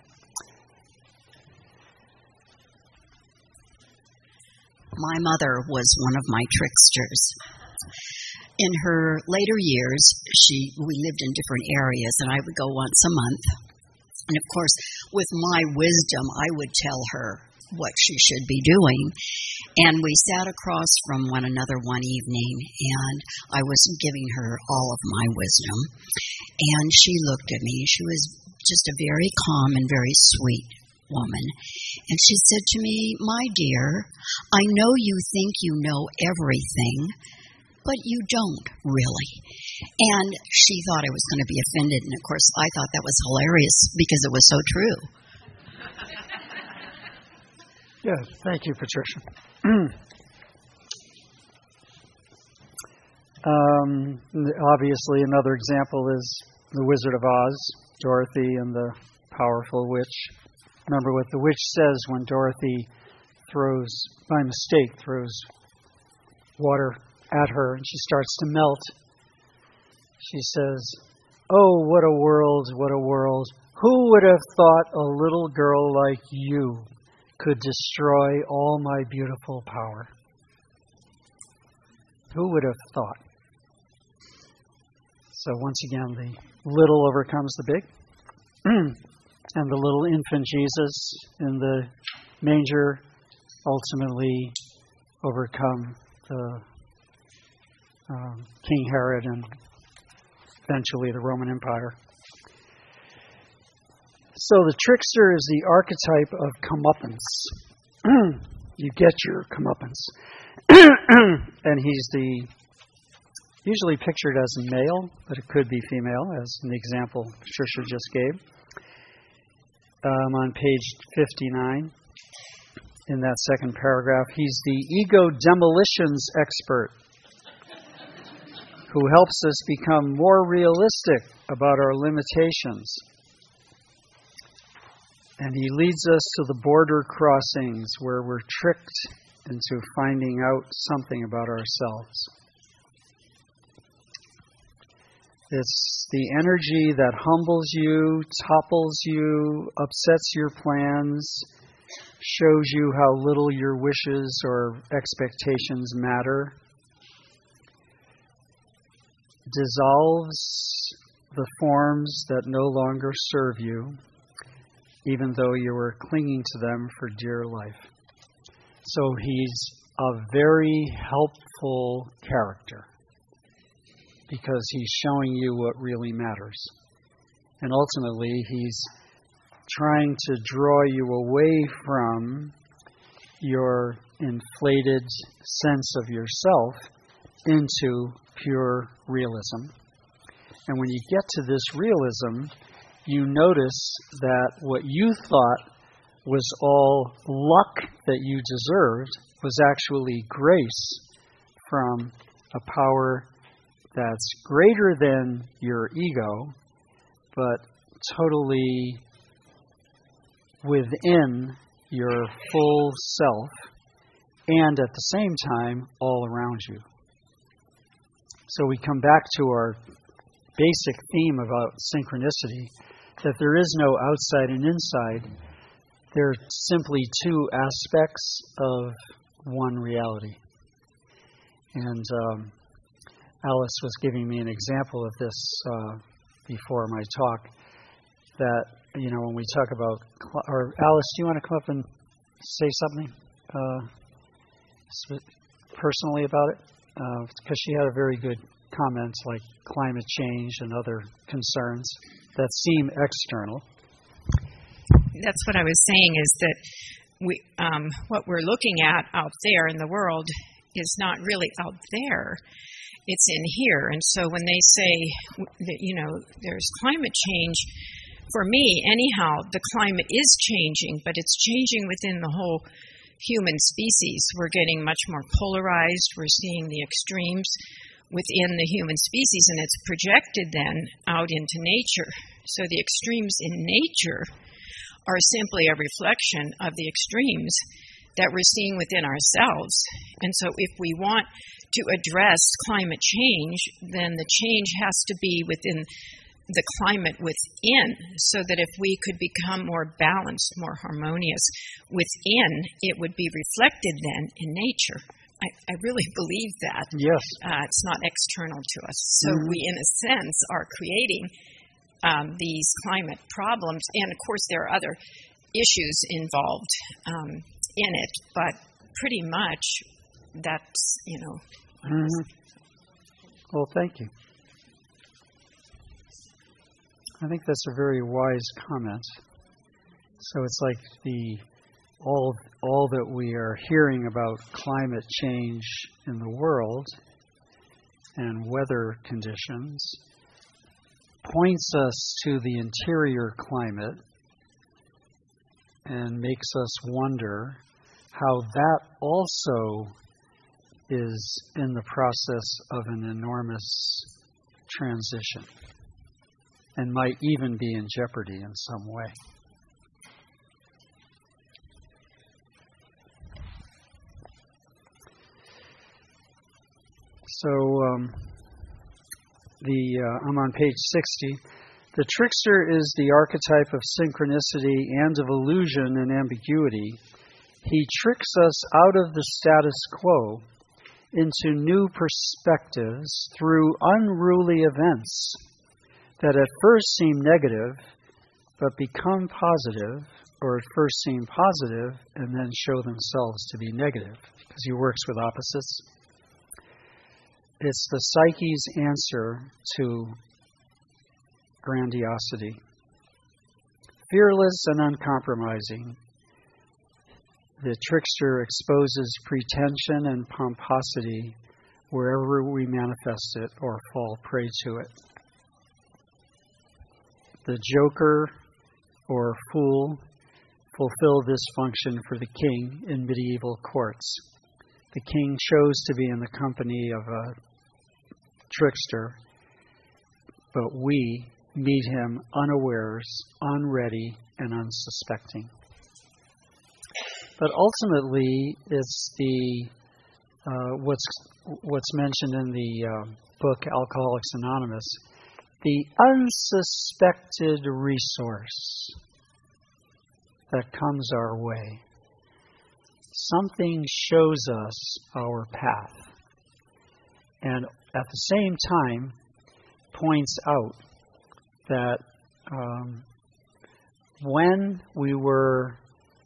My mother was one of my tricksters. In her later years, she we lived in different areas, and I would go once a month. And of course, with my wisdom, I would tell her what she should be doing. And we sat across from one another one evening, and I was giving her all of my wisdom. And she looked at me. She was just a very calm and very sweet woman. And she said to me, "My dear, I know you think you know everything, but you don't really." And she thought I was going to be offended. And of course, I thought that was hilarious because it was so true. Yeah, thank you, Patricia. um, obviously, another example is The Wizard of Oz, Dorothy and the Powerful Witch. Remember what the witch says when Dorothy throws, by mistake, throws water at her and she starts to melt. She says, "Oh, what a world, what a world. Who would have thought a little girl like you could destroy all my beautiful power?" Who would have thought? So once again, the little overcomes the big. And the little infant Jesus in the manger ultimately overcome the um, King Herod and eventually the Roman Empire. So the trickster is the archetype of comeuppance. You get your comeuppance. And he's the usually pictured as a male, but it could be female, as in the example Patricia just gave. Um, on page fifty-nine, in that second paragraph, he's the ego demolitions expert who helps us become more realistic about our limitations. And he leads us to the border crossings where we're tricked into finding out something about ourselves. It's the energy that humbles you, topples you, upsets your plans, shows you how little your wishes or expectations matter, dissolves the forms that no longer serve you, even though you were clinging to them for dear life. So he's a very helpful character because he's showing you what really matters. And ultimately, he's trying to draw you away from your inflated sense of yourself into pure realism. And when you get to this realism, you notice that what you thought was all luck that you deserved was actually grace from a power that's greater than your ego, but totally within your full self, and at the same time, all around you. So we come back to our basic theme about synchronicity, that there is no outside and inside. There are simply two aspects of one reality. And um, Alice was giving me an example of this uh, before my talk, that, you know, when we talk about, or Alice, do you want to come up and say something uh, personally about it? Because uh, she had a very good comment, like climate change and other concerns that seem external. That's what I was saying, is that we, um, what we're looking at out there in the world is not really out there. It's in here. And so when they say that, you know, there's climate change, for me, anyhow, the climate is changing, but it's changing within the whole human species. We're getting much more polarized. We're seeing the extremes within the human species, and it's projected then out into nature. So the extremes in nature are simply a reflection of the extremes that we're seeing within ourselves. And so if we want to address climate change, then the change has to be within the climate within, so that if we could become more balanced, more harmonious within, it would be reflected then in nature. I, I really believe that. Yes. Uh, it's not external to us. So mm-hmm. we, in a sense, are creating um, these climate problems. And, of course, there are other issues involved um, in it. But pretty much that's, you know. Mm-hmm. Well, thank you. I think that's a very wise comment. So it's like the all all that we are hearing about climate change in the world and weather conditions points us to the interior climate and makes us wonder how that also is in the process of an enormous transition and might even be in jeopardy in some way. So um, the uh, I'm on page sixty. The trickster is the archetype of synchronicity and of illusion and ambiguity. He tricks us out of the status quo into new perspectives through unruly events that at first seem negative, but become positive, or at first seem positive and then show themselves to be negative, because he works with opposites. It's the psyche's answer to grandiosity. Fearless and uncompromising, the trickster exposes pretension and pomposity wherever we manifest it or fall prey to it. The joker or fool fulfill this function for the king in medieval courts. The king chose to be in the company of a trickster, but we meet him unawares, unready, and unsuspecting. But ultimately, it's the uh, what's what's mentioned in the uh, book Alcoholics Anonymous, the unsuspected resource that comes our way. Something shows us our path, and at the same time points out that um, when we were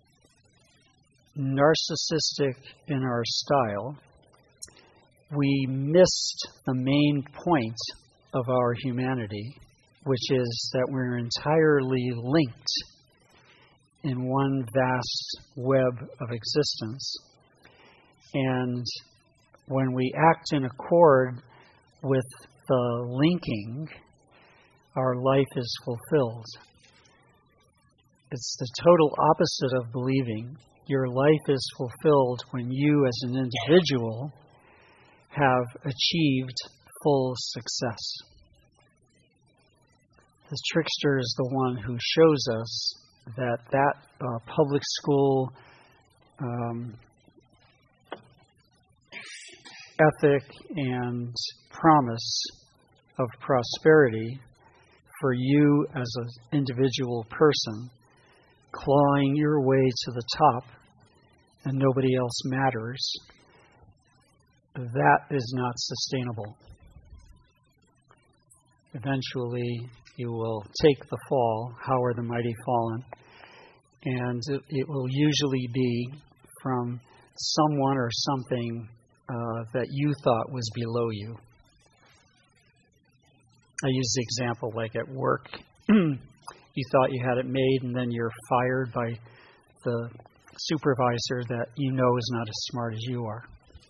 narcissistic in our style, we missed the main point of our humanity, which is that we're entirely linked in one vast web of existence. And when we act in accord with the linking, our life is fulfilled. It's the total opposite of believing. Your life is fulfilled when you as an individual have achieved full success. The trickster is the one who shows us that that uh, public school um, ethic and promise of prosperity for you as an individual person, clawing your way to the top and nobody else matters, that is not sustainable. Eventually, you will take the fall, how are the mighty fallen, and it, it will usually be from someone or something uh, that you thought was below you. I use the example like at work. You thought you had it made, and then you're fired by the supervisor that you know is not as smart as you are.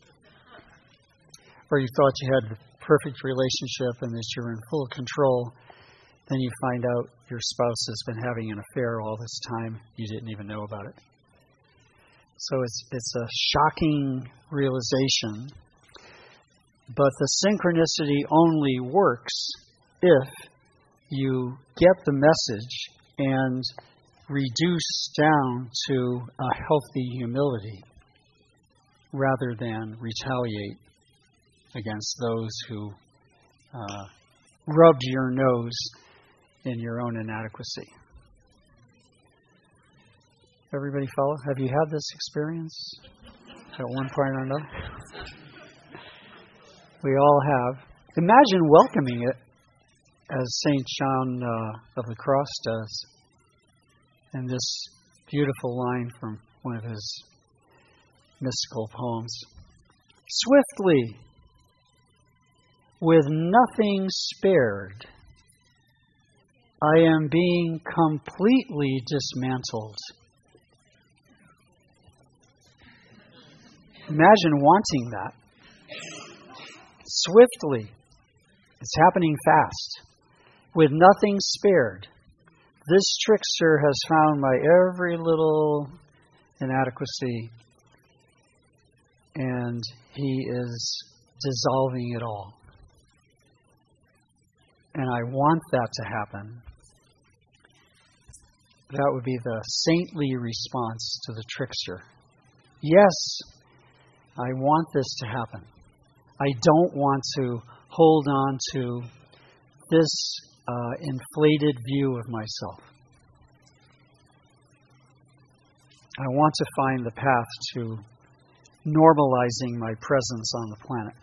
Or you thought you had the perfect relationship and that you're in full control. Then you find out your spouse has been having an affair all this time. You didn't even know about it. So it's it's a shocking realization. But the synchronicity only works if you get the message and reduce down to a healthy humility rather than retaliate against those who uh, rubbed your nose in your own inadequacy. Everybody follow? Have you had this experience at one point or another? We all have. Imagine welcoming it as Saint John uh, of the Cross does. And this beautiful line from one of his mystical poems. Swiftly, with nothing spared, I am being completely dismantled. Imagine wanting that. Swiftly. It's happening fast. With nothing spared. This trickster has found my every little inadequacy, and he is dissolving it all. And I want that to happen. That would be the saintly response to the trickster. Yes, I want this to happen. I don't want to hold on to this uh, inflated view of myself. I want to find the path to normalizing my presence on the planet.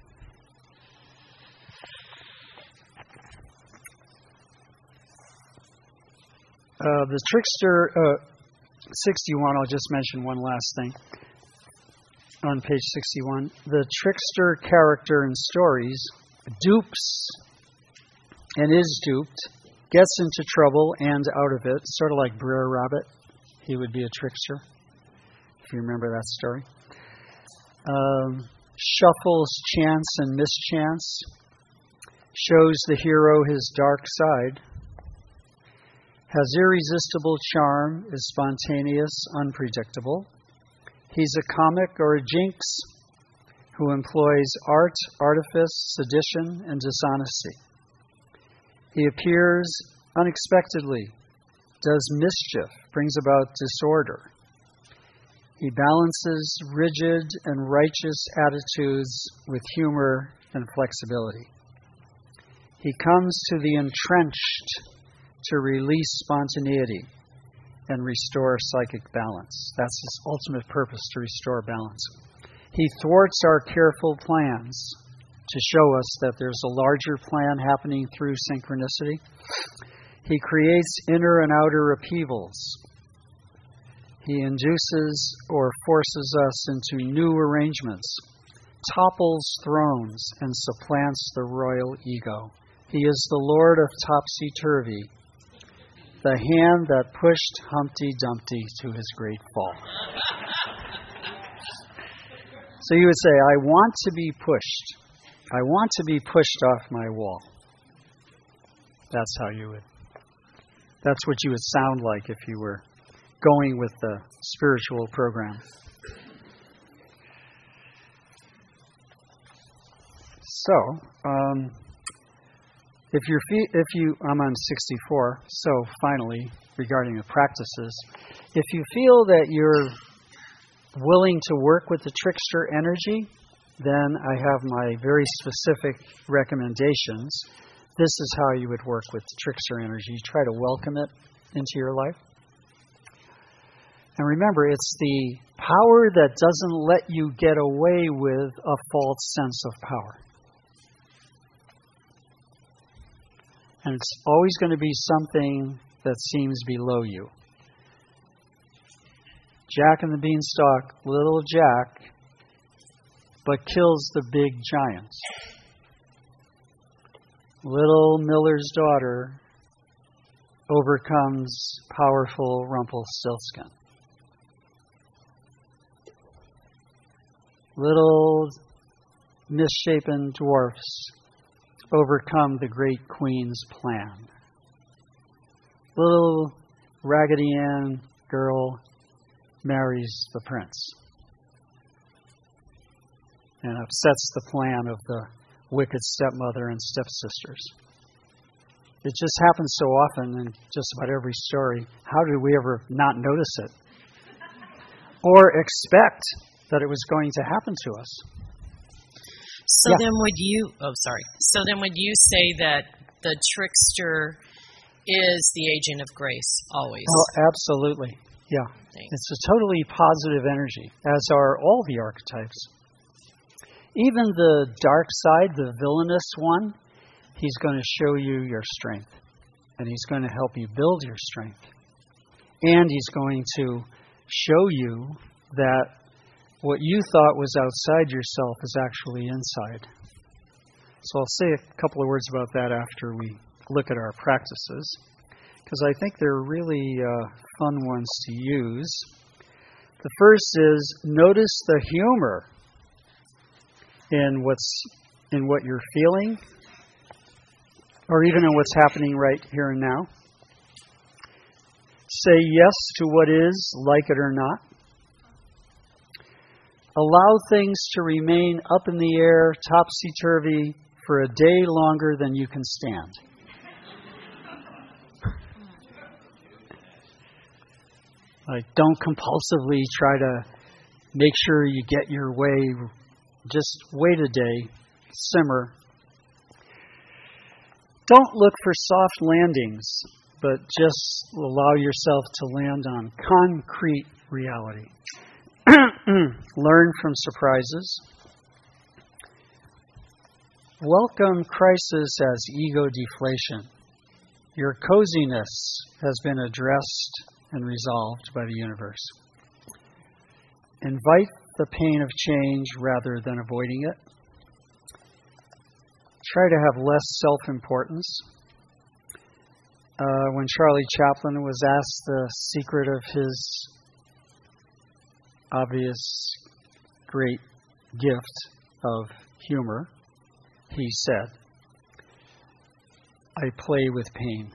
Uh, the trickster, uh, sixty-one, I'll just mention one last thing. On page sixty-one, the trickster character in stories dupes and is duped, gets into trouble and out of it, sort of like Brer Rabbit. He would be a trickster, if you remember that story. Um, shuffles chance and mischance, shows the hero his dark side, has irresistible charm, is spontaneous, unpredictable. He's a comic or a jinx who employs art, artifice, sedition, and dishonesty. He appears unexpectedly, does mischief, brings about disorder. He balances rigid and righteous attitudes with humor and flexibility. He comes to the entrenched to release spontaneity and restore psychic balance. That's his ultimate purpose, to restore balance. He thwarts our careful plans to show us that there's a larger plan happening through synchronicity. He creates inner and outer upheavals. He induces or forces us into new arrangements, topples thrones, and supplants the royal ego. He is the Lord of topsy-turvy, the hand that pushed Humpty Dumpty to his great fall. So you would say, I want to be pushed. I want to be pushed off my wall. That's how you would, that's what you would sound like if you were going with the spiritual program. So, um, if you're, if you, I'm on sixty-four, so finally, regarding the practices, if you feel that you're willing to work with the trickster energy, then I have my very specific recommendations. This is how you would work with the trickster energy. You try to welcome it into your life. And remember, it's the power that doesn't let you get away with a false sense of power. And it's always going to be something that seems below you. Jack and the Beanstalk, little Jack, but kills the big giants. Little Miller's daughter overcomes powerful Rumpelstiltskin. Little misshapen dwarfs overcome the great queen's plan. Little Raggedy Ann girl marries the prince and upsets the plan of the wicked stepmother and stepsisters. It just happens so often in just about every story. How did we ever not notice it? Or expect that it was going to happen to us? So Yeah. then would you, oh, sorry. So then would you say that the trickster is the agent of grace always? Oh, absolutely. Yeah. Thanks. It's a totally positive energy, as are all the archetypes. Even the dark side, the villainous one, he's going to show you your strength. And he's going to help you build your strength. And he's going to show you that what you thought was outside yourself is actually inside. So I'll say a couple of words about that after we look at our practices, because I think they're really uh, fun ones to use. The first is notice the humor in what's in what you're feeling, or even in what's happening right here and now. Say yes to what is, like it or not. Allow things to remain up in the air, topsy-turvy, for a day longer than you can stand. Like, don't compulsively try to make sure you get your way. Just wait a day, simmer. Don't look for soft landings, but just allow yourself to land on concrete reality. Learn from surprises. Welcome crisis as ego deflation. Your coziness has been addressed and resolved by the universe. Invite the pain of change rather than avoiding it. Try to have less self-importance. Uh, when Charlie Chaplin was asked the secret of his obvious great gift of humor, he said, I play with pain.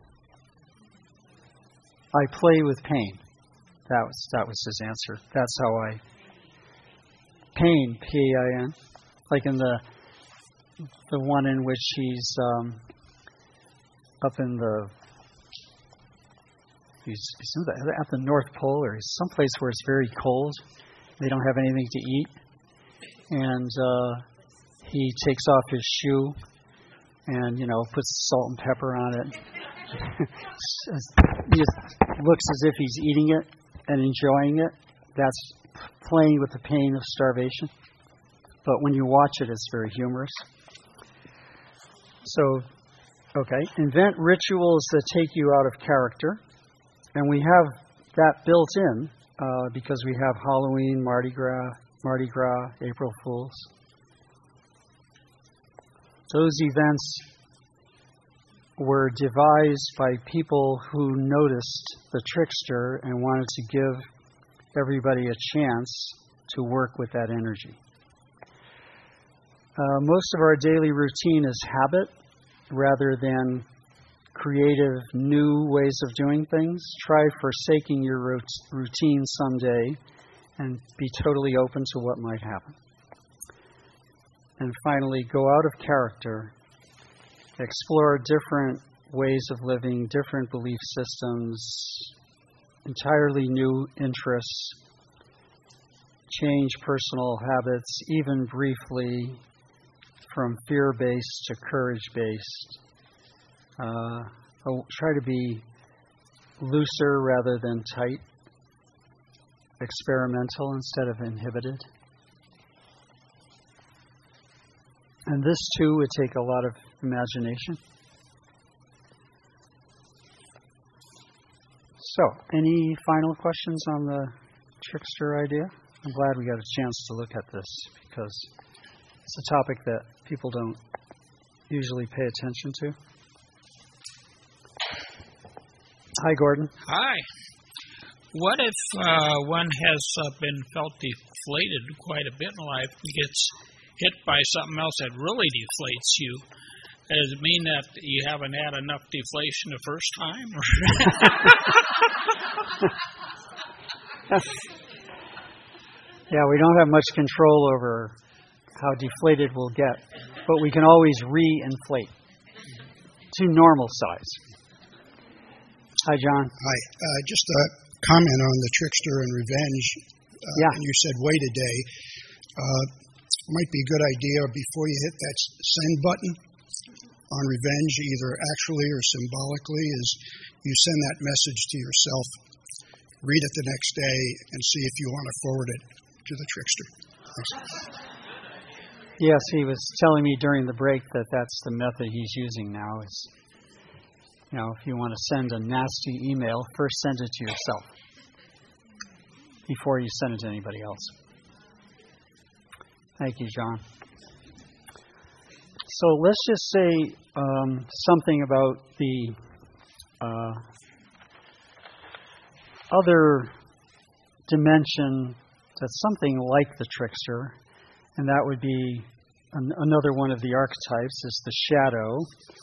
I play with pain. That was that was his answer. That's how I pain, P A I N, like in the the one in which he's um, up in the he's, he's at the North Pole, or he's someplace where it's very cold. They don't have anything to eat, and uh, he takes off his shoe and, you know, puts salt and pepper on it. He just looks as if he's eating it and enjoying it. That's playing with the pain of starvation. but when you watch it, it's very humorous. So, okay, invent rituals that take you out of character. And we have that built in uh, because we have Halloween, Mardi Gras, Mardi Gras, April Fools. Those events were devised by people who noticed the trickster and wanted to give everybody a chance to work with that energy. Uh, most of our daily routine is habit rather than creative new ways of doing things. Try forsaking your routine someday and be totally open to what might happen. And finally, go out of character. Explore different ways of living, different belief systems, entirely new interests. Change personal habits, even briefly, from fear-based to courage-based. Uh, try to be looser rather than tight, experimental instead of inhibited. And this, too, would take a lot of imagination. So, any final questions on the trickster idea? I'm glad we got a chance to look at this because it's a topic that people don't usually pay attention to. Hi, Gordon. Hi. What if uh, one has uh, been felt deflated quite a bit in life and gets hit by something else that really deflates you? Does it mean that you haven't had enough deflation the first time? Yeah, we don't have much control over how deflated we'll get, but we can always re-inflate to normal size. Hi, John. Hi. Uh, just a comment on the trickster and revenge. Uh, yeah. And you said wait a day. Uh, might be a good idea before you hit that send button on revenge, either actually or symbolically, is you send that message to yourself, read it the next day, and see if you want to forward it to the trickster. Thanks. Yes, he was telling me during the break that that's the method he's using now. Is, you know, if you want to send a nasty email, first send it to yourself before you send it to anybody else. Thank you, John. So let's just say um, something about the uh, other dimension that's something like the trickster, and that would be an, another one of the archetypes, is the shadow.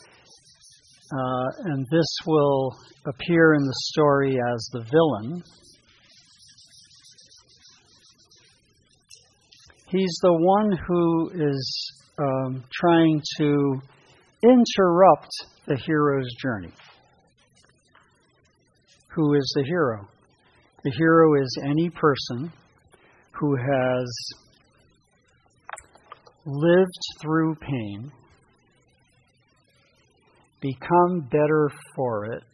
Uh, and this will appear in the story as the villain. He's the one who is um, trying to interrupt the hero's journey. Who is the hero? The hero is any person who has lived through pain, become better for it,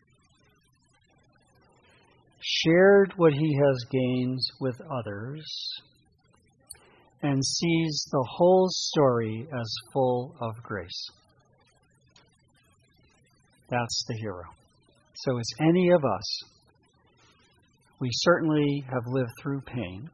shared what he has gained with others, and sees the whole story as full of grace. That's the hero. So it's any of us. We certainly have lived through pain.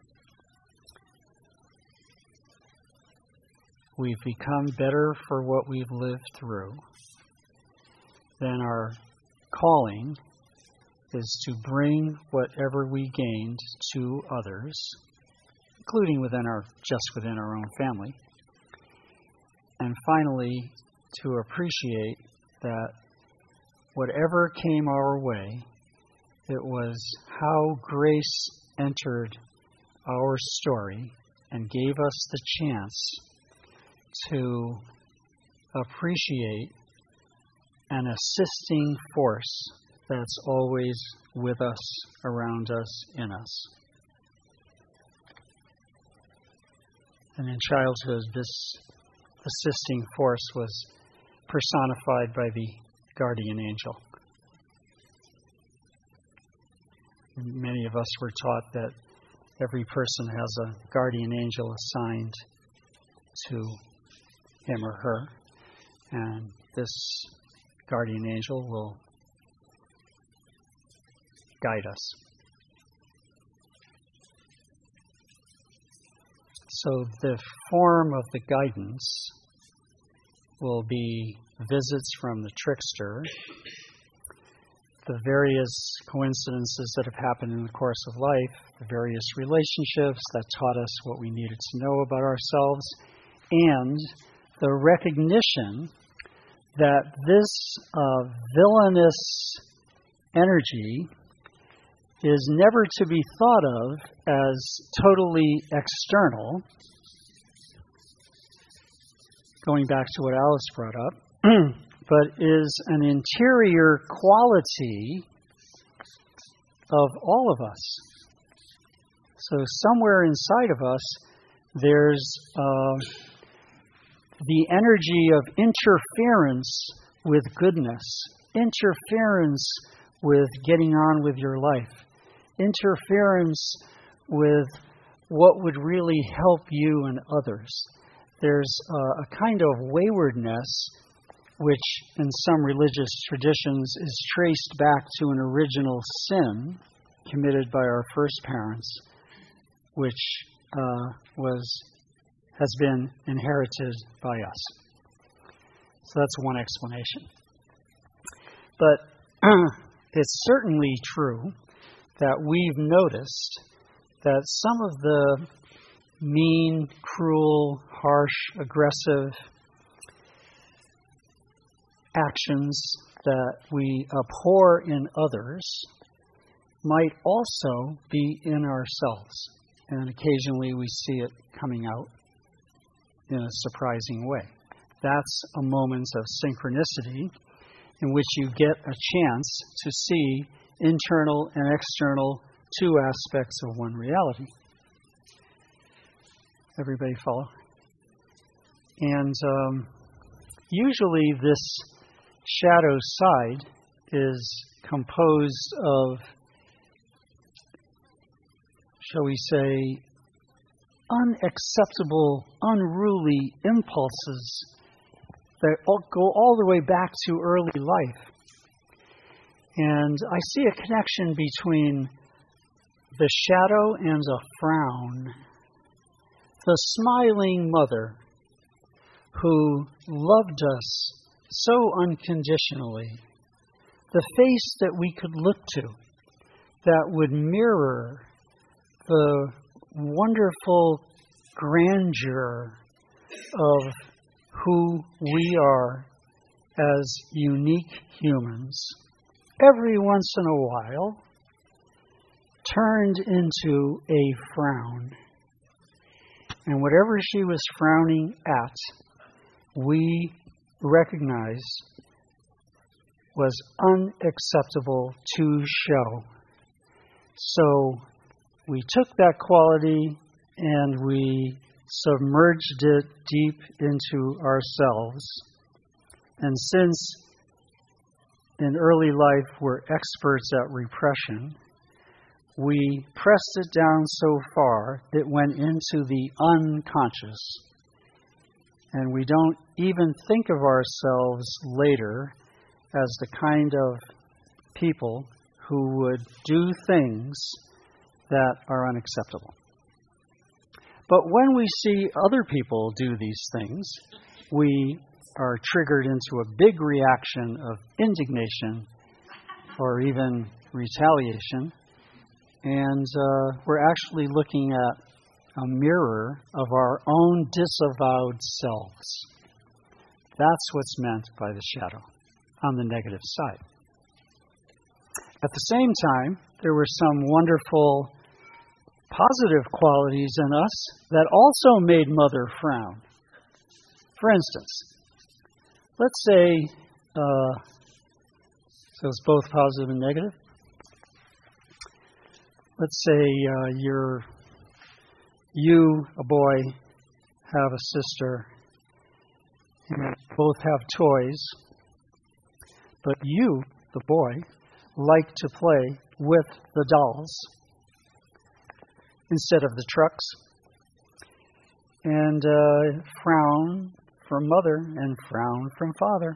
We've become better for what we've lived through. Then our calling is to bring whatever we gained to others, including within our, just within our own family. And finally, to appreciate that whatever came our way, it was how grace entered our story and gave us the chance to appreciate an assisting force that's always with us, around us, in us. And in childhood, this assisting force was personified by the guardian angel. Many of us were taught that every person has a guardian angel assigned to him or her, and this guardian angel will guide us. So the form of the guidance will be visits from the trickster, the various coincidences that have happened in the course of life, the various relationships that taught us what we needed to know about ourselves, and the recognition that this uh, villainous energy is never to be thought of as totally external. Going back to what Alice brought up, but is an interior quality of all of us. So somewhere inside of us, there's uh, the energy of interference with goodness, interference with getting on with your life, interference with what would really help you and others. There's uh, a kind of waywardness which in some religious traditions is traced back to an original sin committed by our first parents, which uh, was has been inherited by us. So that's one explanation. But it's certainly true that we've noticed that some of the mean, cruel, harsh, aggressive actions that we abhor in others might also be in ourselves. And occasionally we see it coming out in a surprising way. That's a moment of synchronicity in which you get a chance to see internal and external, two aspects of one reality. Everybody follow? And um, usually this shadow side is composed of, shall we say, unacceptable, unruly impulses that all go all the way back to early life. And I see a connection between the shadow and a frown. The smiling mother who loved us so unconditionally. The face that we could look to that would mirror the wonderful grandeur of who we are as unique humans, every once in a while turned into a frown. And whatever she was frowning at, we recognize was unacceptable to show. So we took that quality and we submerged it deep into ourselves. And since in early life we're experts at repression, we pressed it down so far it went into the unconscious. And we don't even think of ourselves later as the kind of people who would do things that are unacceptable. But when we see other people do these things, we are triggered into a big reaction of indignation or even retaliation. And uh, we're actually looking at a mirror of our own disavowed selves. That's what's meant by the shadow on the negative side. At the same time, there were some wonderful positive qualities in us that also made Mother frown. For instance, let's say, uh, so it's both positive and negative. Let's say uh, you're, you, a boy, have a sister, and both have toys, but you, the boy, like to play with the dolls instead of the trucks. and uh, frown from mother and frown from father.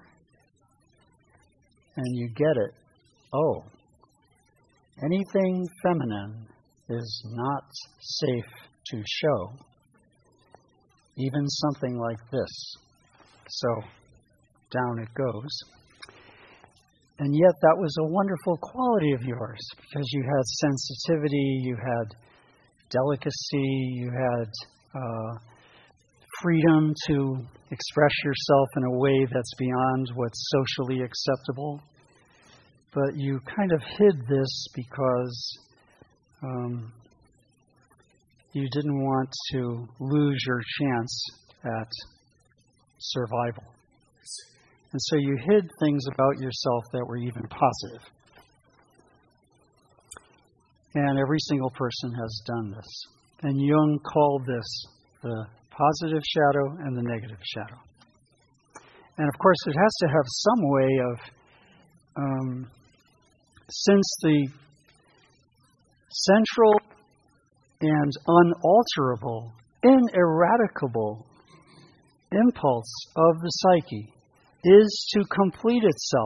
And you get it. Oh, anything feminine is not safe to show. Even something like this. So down it goes. And yet that was a wonderful quality of yours, because you had sensitivity, you had delicacy, you had uh, freedom to express yourself in a way that's beyond what's socially acceptable. But you kind of hid this because um, you didn't want to lose your chance at survival. And so you hid things about yourself that were even positive. And every single person has done this. And Jung called this the positive shadow and the negative shadow. And of course, it has to have some way of, um, since the central and unalterable, ineradicable impulse of the psyche is to complete itself.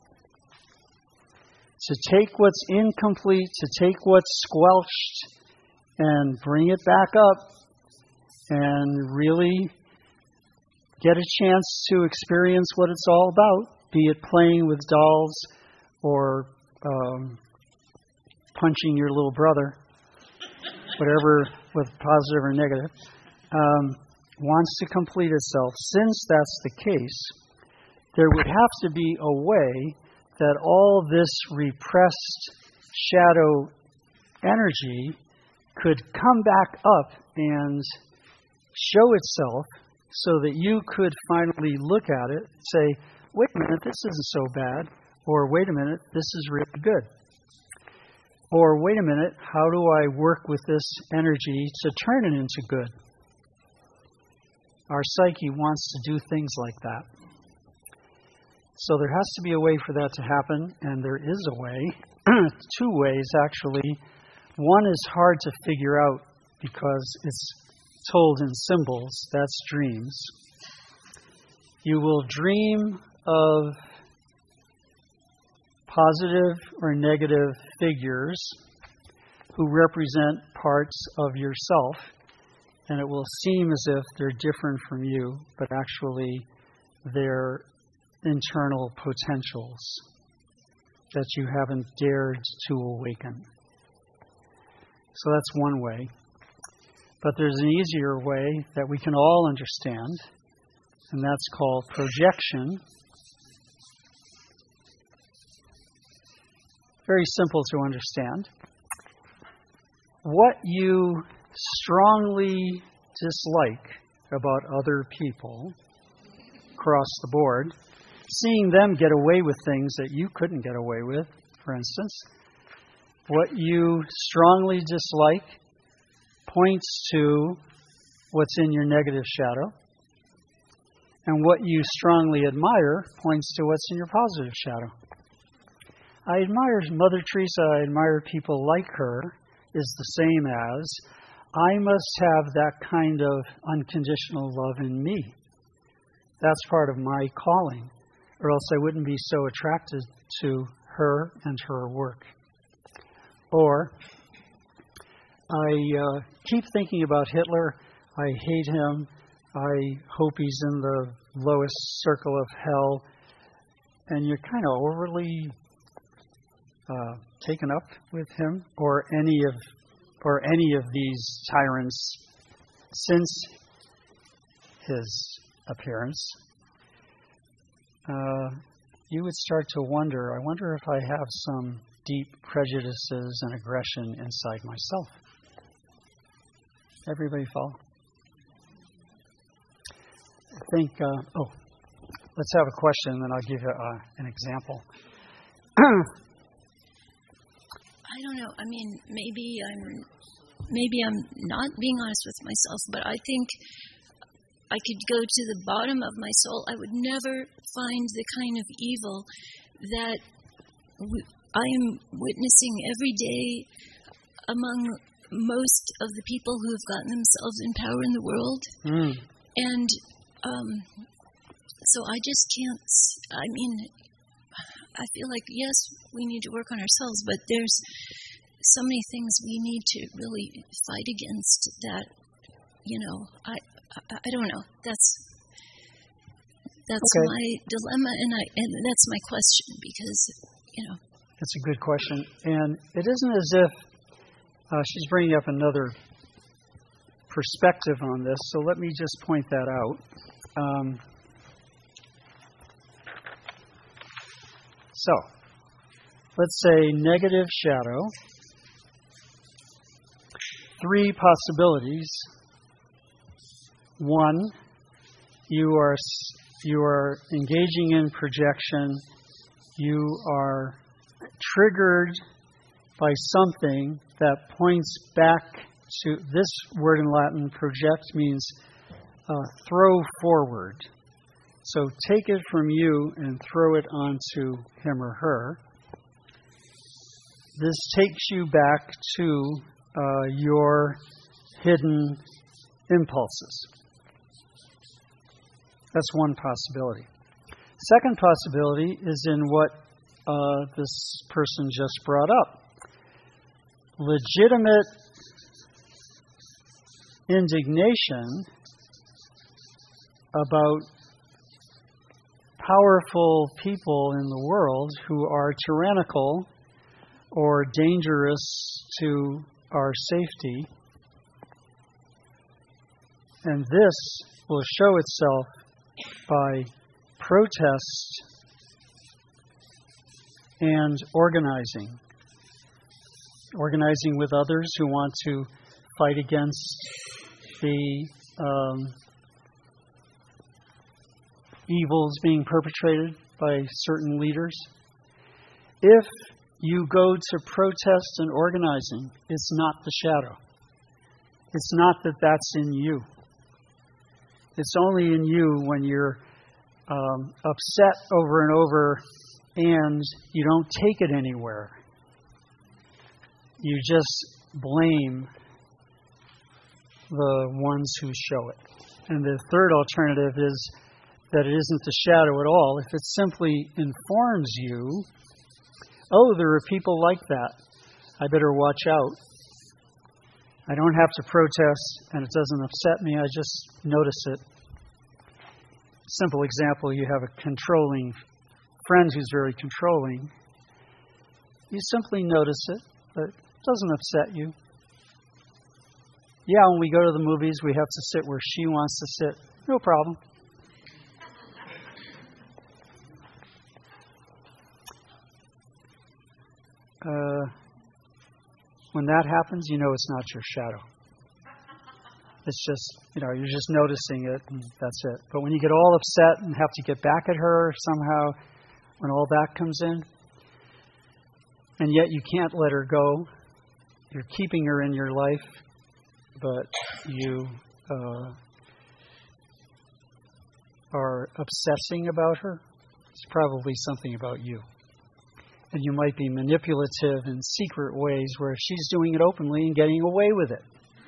To take what's incomplete, to take what's squelched, and bring it back up, and really get a chance to experience what it's all about, be it playing with dolls or um, punching your little brother, whatever, with positive or negative, um, wants to complete itself. Since that's the case, there would have to be a way that all this repressed shadow energy could come back up and show itself so that you could finally look at it, say, wait a minute, this isn't so bad, or wait a minute, this is really good. Or wait a minute, how do I work with this energy to turn it into good? Our psyche wants to do things like that. So there has to be a way for that to happen, and there is a way. Two ways, actually. One is hard to figure out because it's told in symbols. That's dreams. You will dream of positive or negative figures who represent parts of yourself, and it will seem as if they're different from you, but actually they're internal potentials that you haven't dared to awaken. So that's one way. But there's an easier way that we can all understand, and that's called projection. Very simple to understand. What you strongly dislike about other people across the board, seeing them get away with things that you couldn't get away with, for instance, what you strongly dislike points to what's in your negative shadow, and what you strongly admire points to what's in your positive shadow. I admire Mother Teresa, I admire people like her, is the same as I must have that kind of unconditional love in me. That's part of my calling, or else I wouldn't be so attracted to her and her work. Or I uh, keep thinking about Hitler. I hate him. I hope he's in the lowest circle of hell. And you're kind of overly uh, taken up with him, or any of, or any of these tyrants since his appearance. Uh, you would start to wonder, I wonder if I have some deep prejudices and aggression inside myself. Everybody follow? I think, uh, oh, let's have a question, and then I'll give you uh, an example. I don't know. I mean, maybe I'm, maybe I'm not being honest with myself, but I think I could go to the bottom of my soul. I would never find the kind of evil that we, I am witnessing every day among most of the people who have gotten themselves in power in the world. Mm. And um, so I just can't, s- I mean, I feel like, yes, we need to work on ourselves, but there's so many things we need to really fight against that, you know, I I, I don't know. That's that's Okay. my dilemma, and I and that's my question, because, you know. That's a good question. And it isn't as if uh, she's bringing up another perspective on this, so let me just point that out. Um, so, let's say negative shadow. Three possibilities. One, you are you are engaging in projection. You are triggered by something that points back to, this word in Latin, project, means uh, throw forward. So take it from you and throw it onto him or her. This takes you back to uh, your hidden impulses. That's one possibility. Second possibility is in what uh, this person just brought up. Legitimate indignation about powerful people in the world who are tyrannical or dangerous to our safety. And this will show itself by protest and organizing. Organizing with others who want to fight against the um, evils being perpetrated by certain leaders. If you go to protest and organizing, it's not the shadow. It's not that that's in you. It's only in you when you're um, upset over and over and you don't take it anywhere. You just blame the ones who show it. And the third alternative is that it isn't the shadow at all. If it simply informs you, oh, there are people like that, I better watch out. I don't have to protest, and it doesn't upset me. I just notice it. Simple example, you have a controlling friend who's very controlling. You simply notice it, but it doesn't upset you. Yeah, when we go to the movies, we have to sit where she wants to sit. No problem. Uh, when that happens, you know it's not your shadow. It's just, you know, you're just noticing it, and that's it. But when you get all upset and have to get back at her somehow, when all that comes in, and yet you can't let her go, you're keeping her in your life, but you uh, are obsessing about her, it's probably something about you. And you might be manipulative in secret ways where she's doing it openly and getting away with it.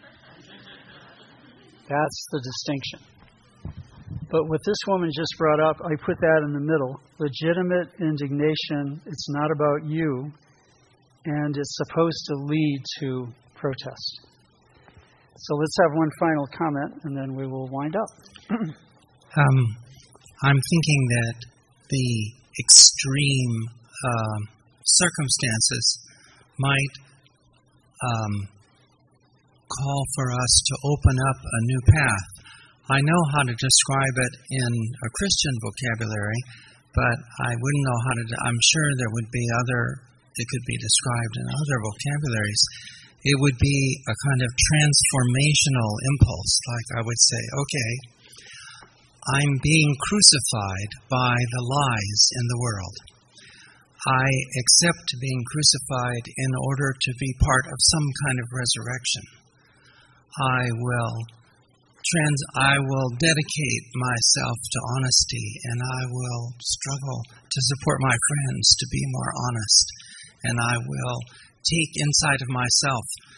That's the distinction. But what this woman just brought up, I put that in the middle. Legitimate indignation, it's not about you, and it's supposed to lead to protest. So let's have one final comment, and then we will wind up. um, I'm thinking that the extreme uh, circumstances might um, call for us to open up a new path. I know how to describe it in a Christian vocabulary, but I wouldn't know how to. I'm sure there would be other. It could be described in other vocabularies. It would be a kind of transformational impulse. Like I would say, okay, I'm being crucified by the lies in the world. I accept being crucified in order to be part of some kind of resurrection. I will trans I will dedicate myself to honesty, and I will struggle to support my friends to be more honest, and I will take inside of myself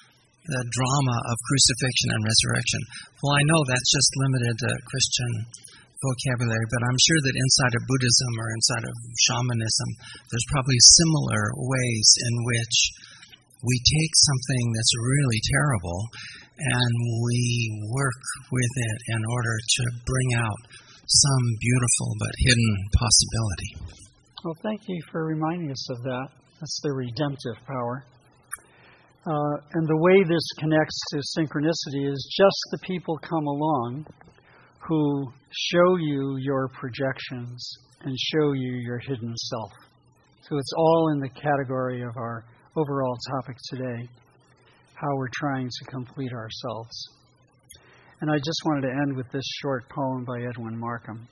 the drama of crucifixion and resurrection. Well, I know that's just limited to Christian vocabulary, but I'm sure that inside of Buddhism or inside of shamanism, there's probably similar ways in which we take something that's really terrible and we work with it in order to bring out some beautiful but hidden possibility. Well, thank you for reminding us of that. That's the redemptive power. Uh, and the way this connects to synchronicity is just the people come along who show you your projections and show you your hidden self. So it's all in the category of our overall topic today, how we're trying to complete ourselves. And I just wanted to end with this short poem by Edwin Markham.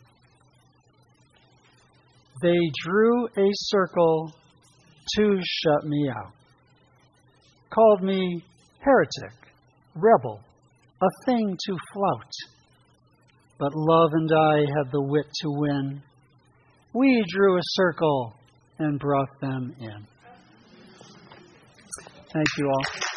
They drew a circle to shut me out, called me heretic, rebel, a thing to flout. But love and I had the wit to win. We drew a circle and brought them in. Thank you all.